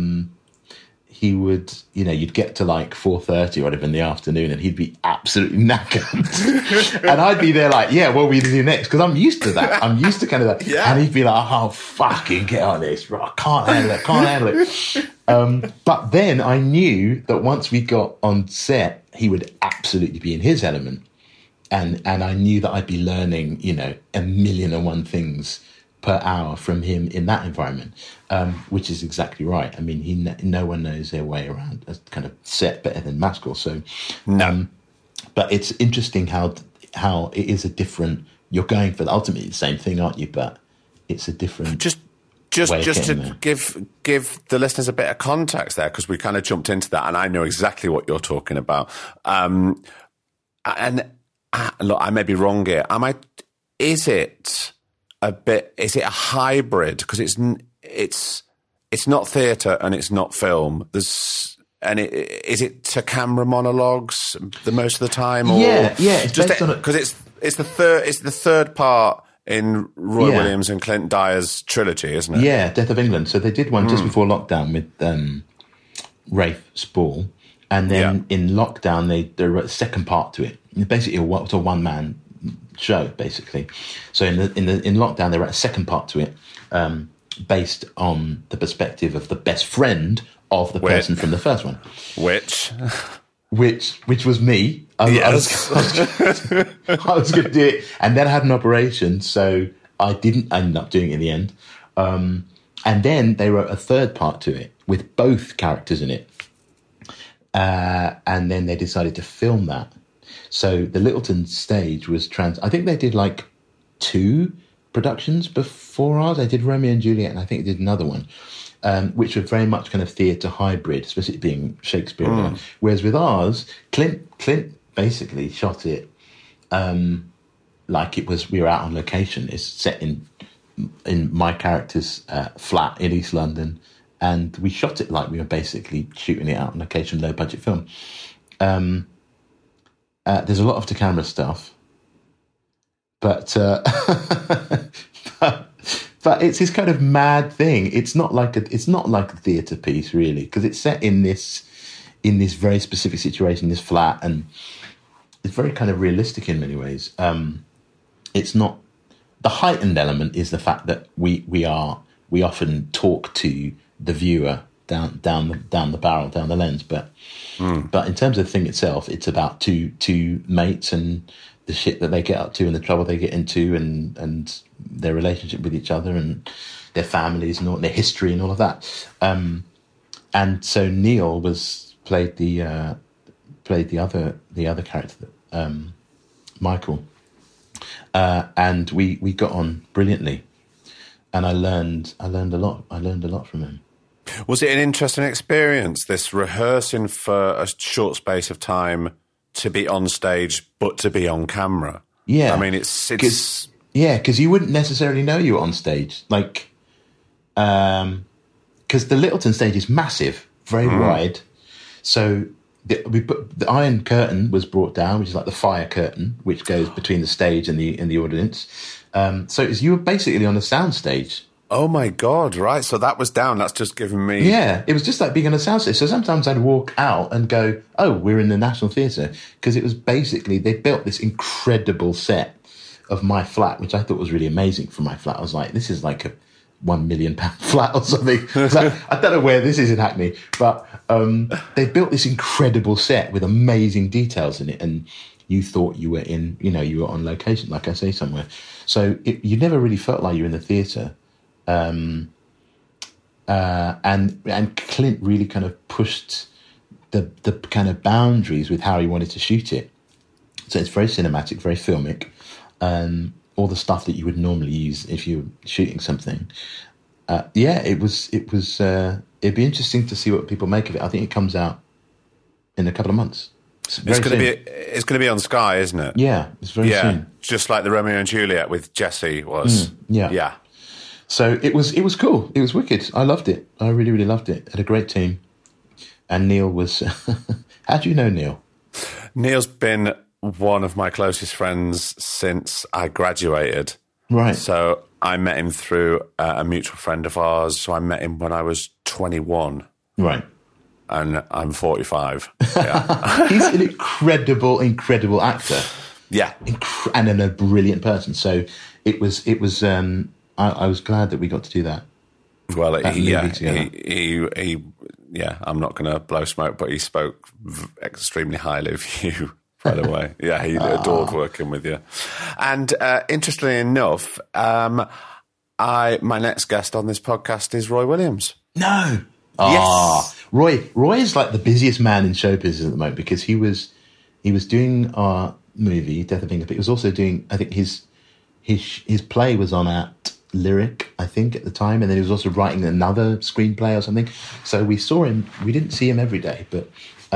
you'd get to like 4:30 or whatever in the afternoon, and he'd be absolutely knackered. And I'd be there like, yeah, what are we going to do next? Because I'm used to that. I'm used to kind of that. Yeah. And he'd be like, oh, fucking get on this. I can't handle it. But then I knew that once we got on set, he would absolutely be in his element. And I knew that I'd be learning, 1,000,001 things per hour from him in that environment, which is exactly right. I mean, no one knows their way around a kind of set better than Maskell. So, but it's interesting how it is a different. You're going for ultimately the same thing, aren't you? But it's a different. Just to give the listeners a bit of context there, because we kind of jumped into that, and I know exactly what you're talking about. Look, I may be wrong here. Is it a hybrid? Because it's not theatre and it's not film. Is it to camera monologues the most of the time? Or it's just because it's the third part in Roy Williams and Clint Dyer's trilogy, isn't it? Yeah, Death of England. So they did one just before lockdown with Rafe Spall, and then in lockdown they wrote a second part to it. Basically, it's a one-man show, basically. So in lockdown, they wrote a second part to it, based on the perspective of the best friend of the person from the first one, which was me. I was going to do it, and then I had an operation, so I didn't end up doing it in the end. And then they wrote a third part to it with both characters in it, and then they decided to film that. So the Littleton stage was I think they did like 2 productions before ours. They did Romeo and Juliet, and I think they did another one, which were very much kind of theatre hybrid, especially being Shakespeare. Whereas with ours, Clint basically shot it like we were out on location. It's set in my character's flat in East London, and we shot it like we were basically shooting it out on location, low budget film. There's a lot of to-camera stuff, but it's this kind of mad thing. It's not like a theatre piece, really, because it's set in this very specific situation, this flat, and it's very kind of realistic in many ways. It's not the heightened element is the fact that we often talk to the viewer down the barrel, down the lens, but in terms of the thing itself, it's about two mates and the shit that they get up to and the trouble they get into and their relationship with each other and their families and all, their history and all of that. And so Neil played the other character, Michael, and we got on brilliantly, and I learned a lot. I learned a lot from him. Was it an interesting experience, this rehearsing for a short space of time to be on stage, but to be on camera? Yeah. I mean, it's because you wouldn't necessarily know you were on stage. Like, because the Littleton stage is massive, very wide. So the Iron Curtain was brought down, which is like the fire curtain, which goes between the stage and the audience. So you were basically on a sound stage. Oh my God, right. So that was down. That's just giving me... Yeah, it was just like being on a soundstage. So sometimes I'd walk out and go, oh, we're in the National Theatre. Because it was basically, they built this incredible set of my flat, which I thought was really amazing for my flat. I was like, this is like £1 million flat or something. So, I don't know where this is in Hackney, but they built this incredible set with amazing details in it, and you thought you were in, you were on location, like I say, somewhere. So you never really felt like you were in the theatre. And Clint really kind of pushed the kind of boundaries with how he wanted to shoot it. So it's very cinematic, very filmic. All the stuff that you would normally use if you're shooting something. It'd be interesting to see what people make of it. I think it comes out in a couple of months. It's going to be on Sky, isn't it? Yeah, it's very soon. Just like the Romeo and Juliet with Jesse was. Yeah. So it was cool. It was wicked. I loved it. I really, really loved it. Had a great team. And Neil was... How do you know Neil? Neil's been one of my closest friends since I graduated. Right. So I met him through a mutual friend of ours. So I met him when I was 21. Right. And I'm 45. Yeah. He's an incredible actor. Yeah. And a brilliant person. So it was. I was glad that we got to do that. Well, I'm not going to blow smoke, but he spoke extremely highly of you, by the way. Yeah, he adored working with you. And interestingly enough, my next guest on this podcast is Roy Williams. No. Yes. Roy is like the busiest man in show business at the moment, because he was doing our movie, Death of England, but he was also doing, I think his play was on at Lyric, I think, at the time, and then he was also writing another screenplay or something. So we saw him. We didn't see him every day, but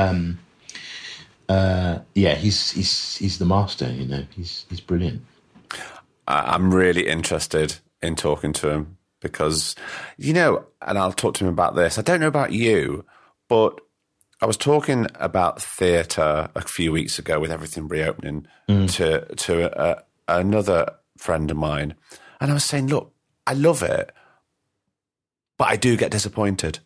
he's the master. He's brilliant. I'm really interested in talking to him because, and I'll talk to him about this. I don't know about you, but I was talking about theatre a few weeks ago with everything reopening to another friend of mine. And I was saying, look, I love it, but I do get disappointed.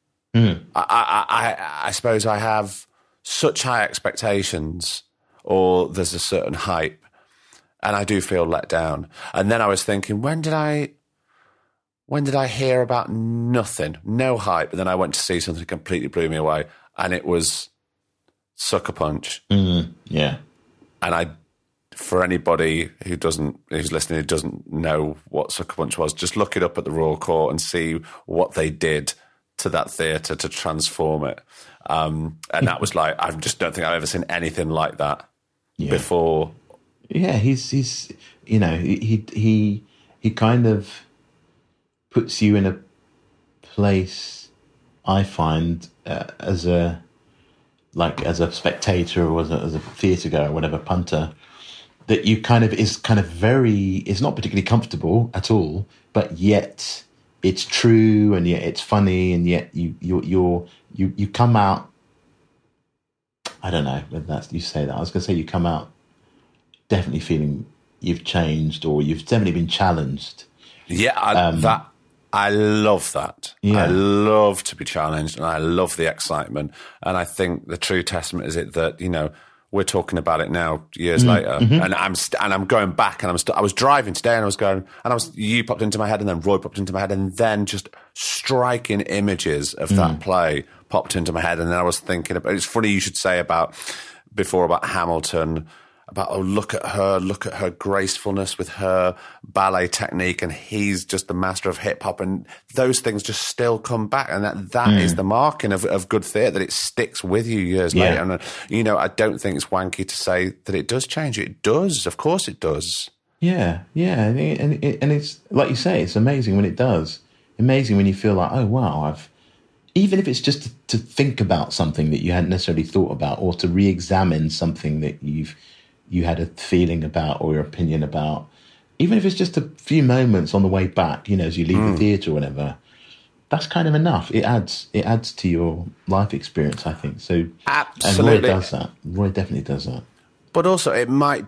I suppose I have such high expectations, or there's a certain hype, and I do feel let down. And then I was thinking, when did I hear about nothing, no hype, and then I went to see something that completely blew me away, and it was Sucker Punch. Yeah. And for anybody who's listening, who doesn't know what Sucker Punch was, just look it up at the Royal Court and see what they did to that theatre to transform it. And that was like, I just don't think I've ever seen anything like that before. Yeah, he's he kind of puts you in a place, I find, as a spectator or as a theatre goer or whatever, punter, that you it's not particularly comfortable at all, but yet it's true, and yet it's funny, and yet you come out. I don't know whether that's you say that. I was going to say you come out definitely feeling you've changed, or you've definitely been challenged. Yeah, I love that. Yeah. I love to be challenged, and I love the excitement. And I think the true testament is that we're talking about it now years later, and I'm going back, and I was driving today, and I was going, and you popped into my head, and then Roy popped into my head, and then just striking images of that play popped into my head, and then I was thinking about. It's funny you should say about Hamilton. Look at her gracefulness with her ballet technique, and he's just the master of hip hop, and those things just still come back, and that is the marking of good theatre, that it sticks with you years later. And I don't think it's wanky to say that it does change. It does, of course, it does. Yeah, and it's like you say, it's amazing when it does. Amazing when you feel like, oh wow, even if it's just to think about something that you hadn't necessarily thought about, or to re-examine something that you had a feeling about or your opinion about, even if it's just a few moments on the way back, as you leave the theatre or whatever, that's kind of enough. It adds to your life experience, I think. So absolutely, and Roy does that. Roy definitely does that. But also, it might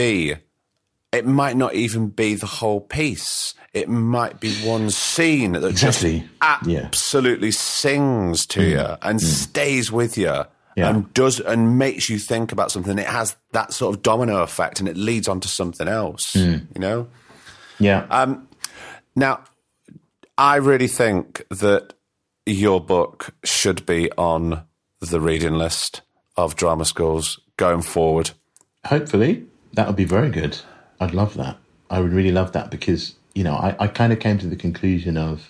not even be the whole piece. It might be one scene that just absolutely sings to you and stays with you. Yeah. And makes you think about something. It has that sort of domino effect, and it leads on to something else. Yeah. Now, I really think that your book should be on the reading list of drama schools going forward. Hopefully, that would be very good. I'd love that. I would really love that because, you know, I kind of came to the conclusion of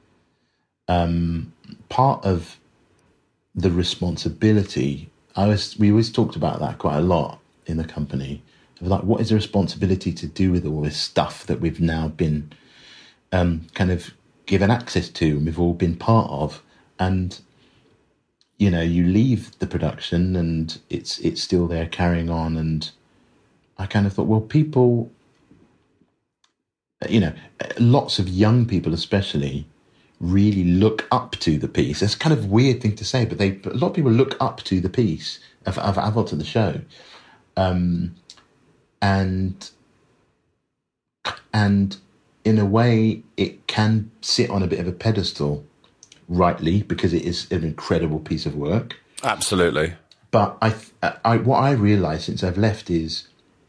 part of the responsibility. We always talked about that quite a lot in the company. Of like, what is the responsibility to do with all this stuff that we've now been kind of given access to and we've all been part of? And, you know, you leave the production and it's still there carrying on. And I kind of thought, well, people, you know, lots of young people especially really look up to the piece. That's kind of a weird thing to say, but a lot of people look up to the piece of Adult to the Show. And in a way, it can sit on a bit of a pedestal, rightly, because it is an incredible piece of work. Absolutely. But what I realised since I've left is,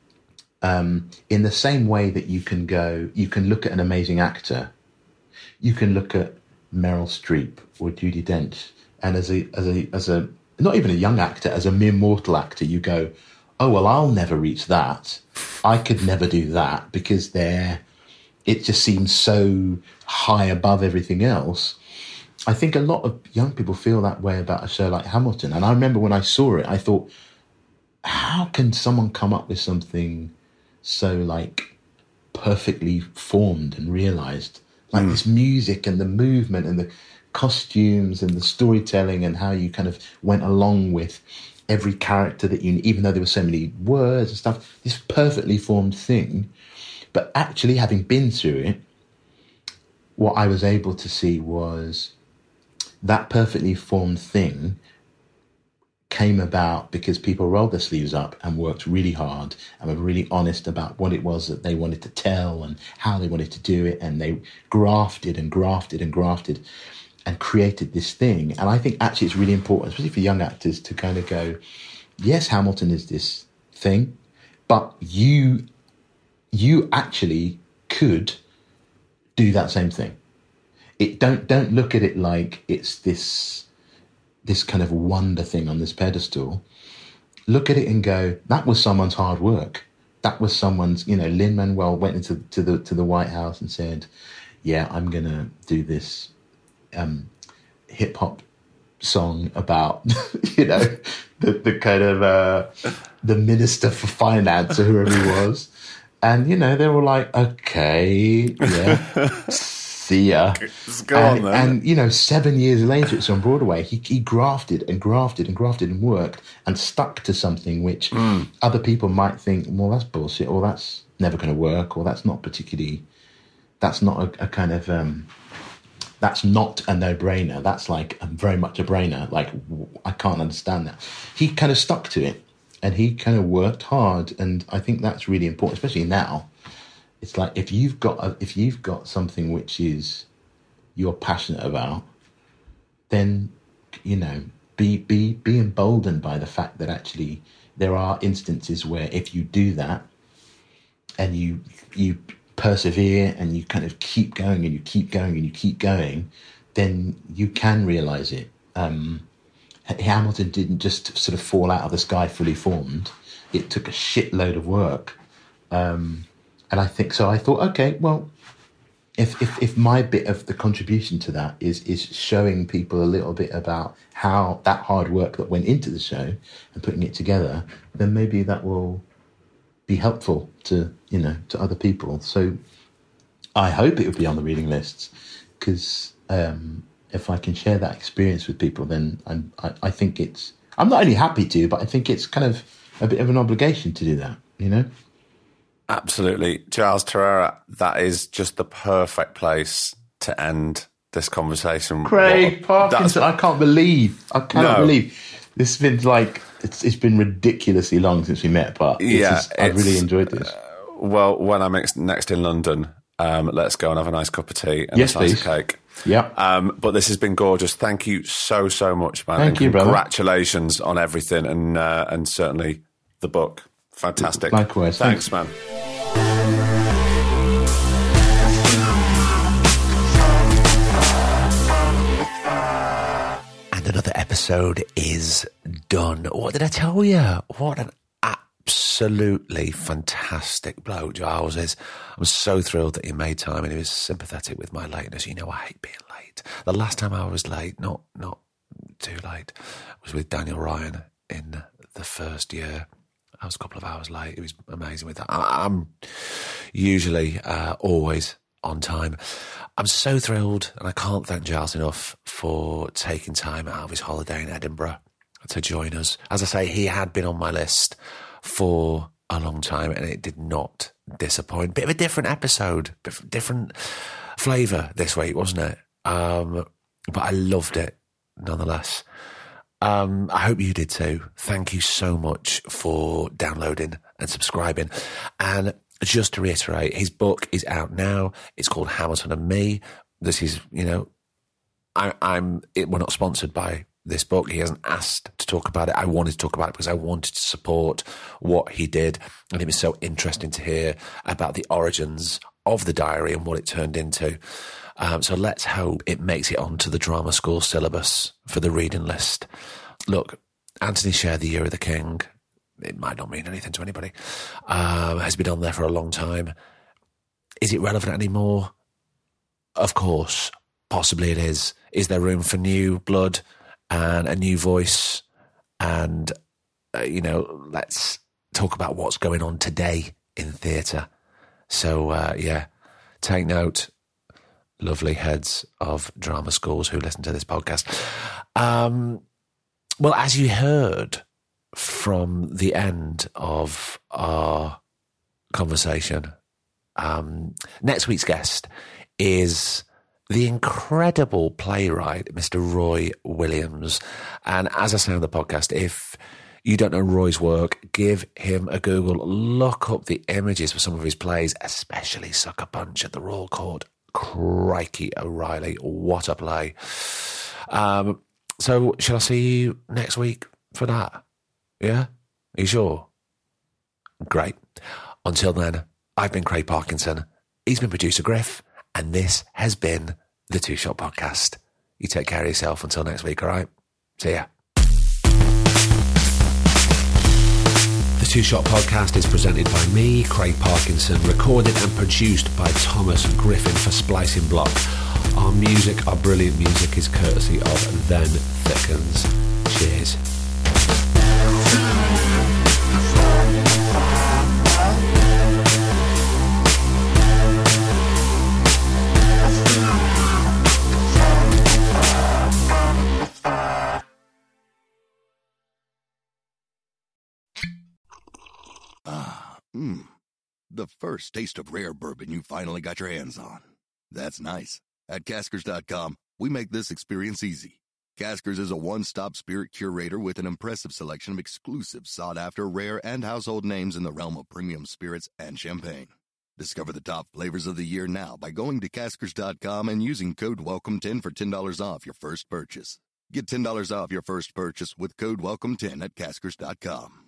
in the same way that you can look at an amazing actor, you can look at Meryl Streep or Judi Dench, and as a not even a young actor, as a mere mortal actor, you go, oh well, I'll never reach that. I could never do that because it just seems so high above everything else. I think a lot of young people feel that way about a show like Hamilton. And I remember when I saw it, I thought, how can someone come up with something so like perfectly formed and realised? Like this music and the movement and the costumes and the storytelling and how you kind of went along with every character that even though there were so many words and stuff, this perfectly formed thing. But actually having been through it, what I was able to see was that perfectly formed thing came about because people rolled their sleeves up and worked really hard and were really honest about what it was that they wanted to tell and how they wanted to do it. And they grafted and grafted and grafted and created this thing. And I think actually it's really important, especially for young actors, to kind of go, yes, Hamilton is this thing, but you actually could do that same thing. Don't look at it like it's this kind of wonder thing on this pedestal. Look at it and go, that was someone's hard work. That was someone's, you know, Lin-Manuel went into the White House and said, yeah, I'm going to do this hip hop song about, you know, the kind of the Minister for Finance or whoever he was. And, you know, they were like, okay, yeah, see ya. Go on, then. And, you know, 7 years later, it's on Broadway. He grafted and grafted and grafted and worked and stuck to something which other people might think, well, that's bullshit, or that's never going to work, or that's not a kind of, that's not a no-brainer. That's like very much a brainer. Like, I can't understand that. He kind of stuck to it. And he kind of worked hard, and I think that's really important, especially now. It's like if you've got something which is you're passionate about, then, you know, be emboldened by the fact that actually there are instances where if you do that and you persevere and you kind of keep going and you keep going and you keep going, then you can realise it. Hamilton didn't just sort of fall out of the sky fully formed. It took a shitload of work. And I think, so I thought, okay, well, if my bit of the contribution to that is showing people a little bit about how that hard work that went into the show and putting it together, then maybe that will be helpful to, you know, to other people. So I hope it would be on the reading lists because, if I can share that experience with people, then I think I'm not only happy to, but I think it's kind of a bit of an obligation to do that, you know? Absolutely. Giles Terera, that is just the perfect place to end this conversation. Craig Parkinson, I cannot believe this has been like, it's been ridiculously long since we met, but I really enjoyed this. Well, when I'm next in London, let's go and have a nice cup of tea and a slice of cake. Yeah. But this has been gorgeous. Thank you so much, man. Thank you, brother. Congratulations on everything and certainly the book. Fantastic. Likewise. Thanks, man. And another episode is done. What did I tell you? What an absolutely fantastic bloke Giles is. I'm so thrilled that he made time and he was sympathetic with my lateness. You know, I hate being late. The last time I was late, not too late, was with Daniel Ryan in the first year. I was a couple of hours late. It was amazing with that. I'm usually always on time. I'm so thrilled, and I can't thank Giles enough for taking time out of his holiday in Edinburgh to join us. As I say, he had been on my list for a long time, and it did not disappoint. Bit of a different episode, different flavour this week, wasn't it? But I loved it nonetheless. I hope you did too. Thank you so much for downloading and subscribing. And just to reiterate, his book is out now. It's called Hamilton and Me. This is, we're not sponsored by this book. He hasn't asked to talk about it. I wanted to talk about it because I wanted to support what he did. And it was so interesting to hear about the origins of the diary and what it turned into. So let's hope it makes it onto the drama school syllabus for the reading list. Look, Anthony Sher, The Year of the King, it might not mean anything to anybody, has been on there for a long time. Is it relevant anymore? Of course, possibly it is. Is there room for new blood and a new voice? And, let's talk about what's going on today in theatre. So, take note, lovely heads of drama schools who listen to this podcast. Well, as you heard from the end of our conversation, next week's guest is the incredible playwright, Mr. Roy Williams. And as I say on the podcast, if you don't know Roy's work, give him a Google. Look up the images for some of his plays, especially Sucker Punch at the Royal Court. Crikey O'Reilly, what a play. So shall I see you next week for that? Yeah? Are you sure? Great. Until then, I've been Craig Parkinson. He's been producer Griff. And this has been the Two Shot Podcast. You take care of yourself until next week, all right? See ya. The Two Shot Podcast is presented by me, Craig Parkinson, recorded and produced by Thomas Griffin for Splicing Block. Our brilliant music is courtesy of Then Thickens. Cheers. The first taste of rare bourbon you finally got your hands on. That's nice. At Caskers.com, we make this experience easy. Caskers is a one-stop spirit curator with an impressive selection of exclusive, sought-after, rare, and household names in the realm of premium spirits and champagne. Discover the top flavors of the year now by going to Caskers.com and using code WELCOME10 for $10 off your first purchase. Get $10 off your first purchase with code WELCOME10 at Caskers.com.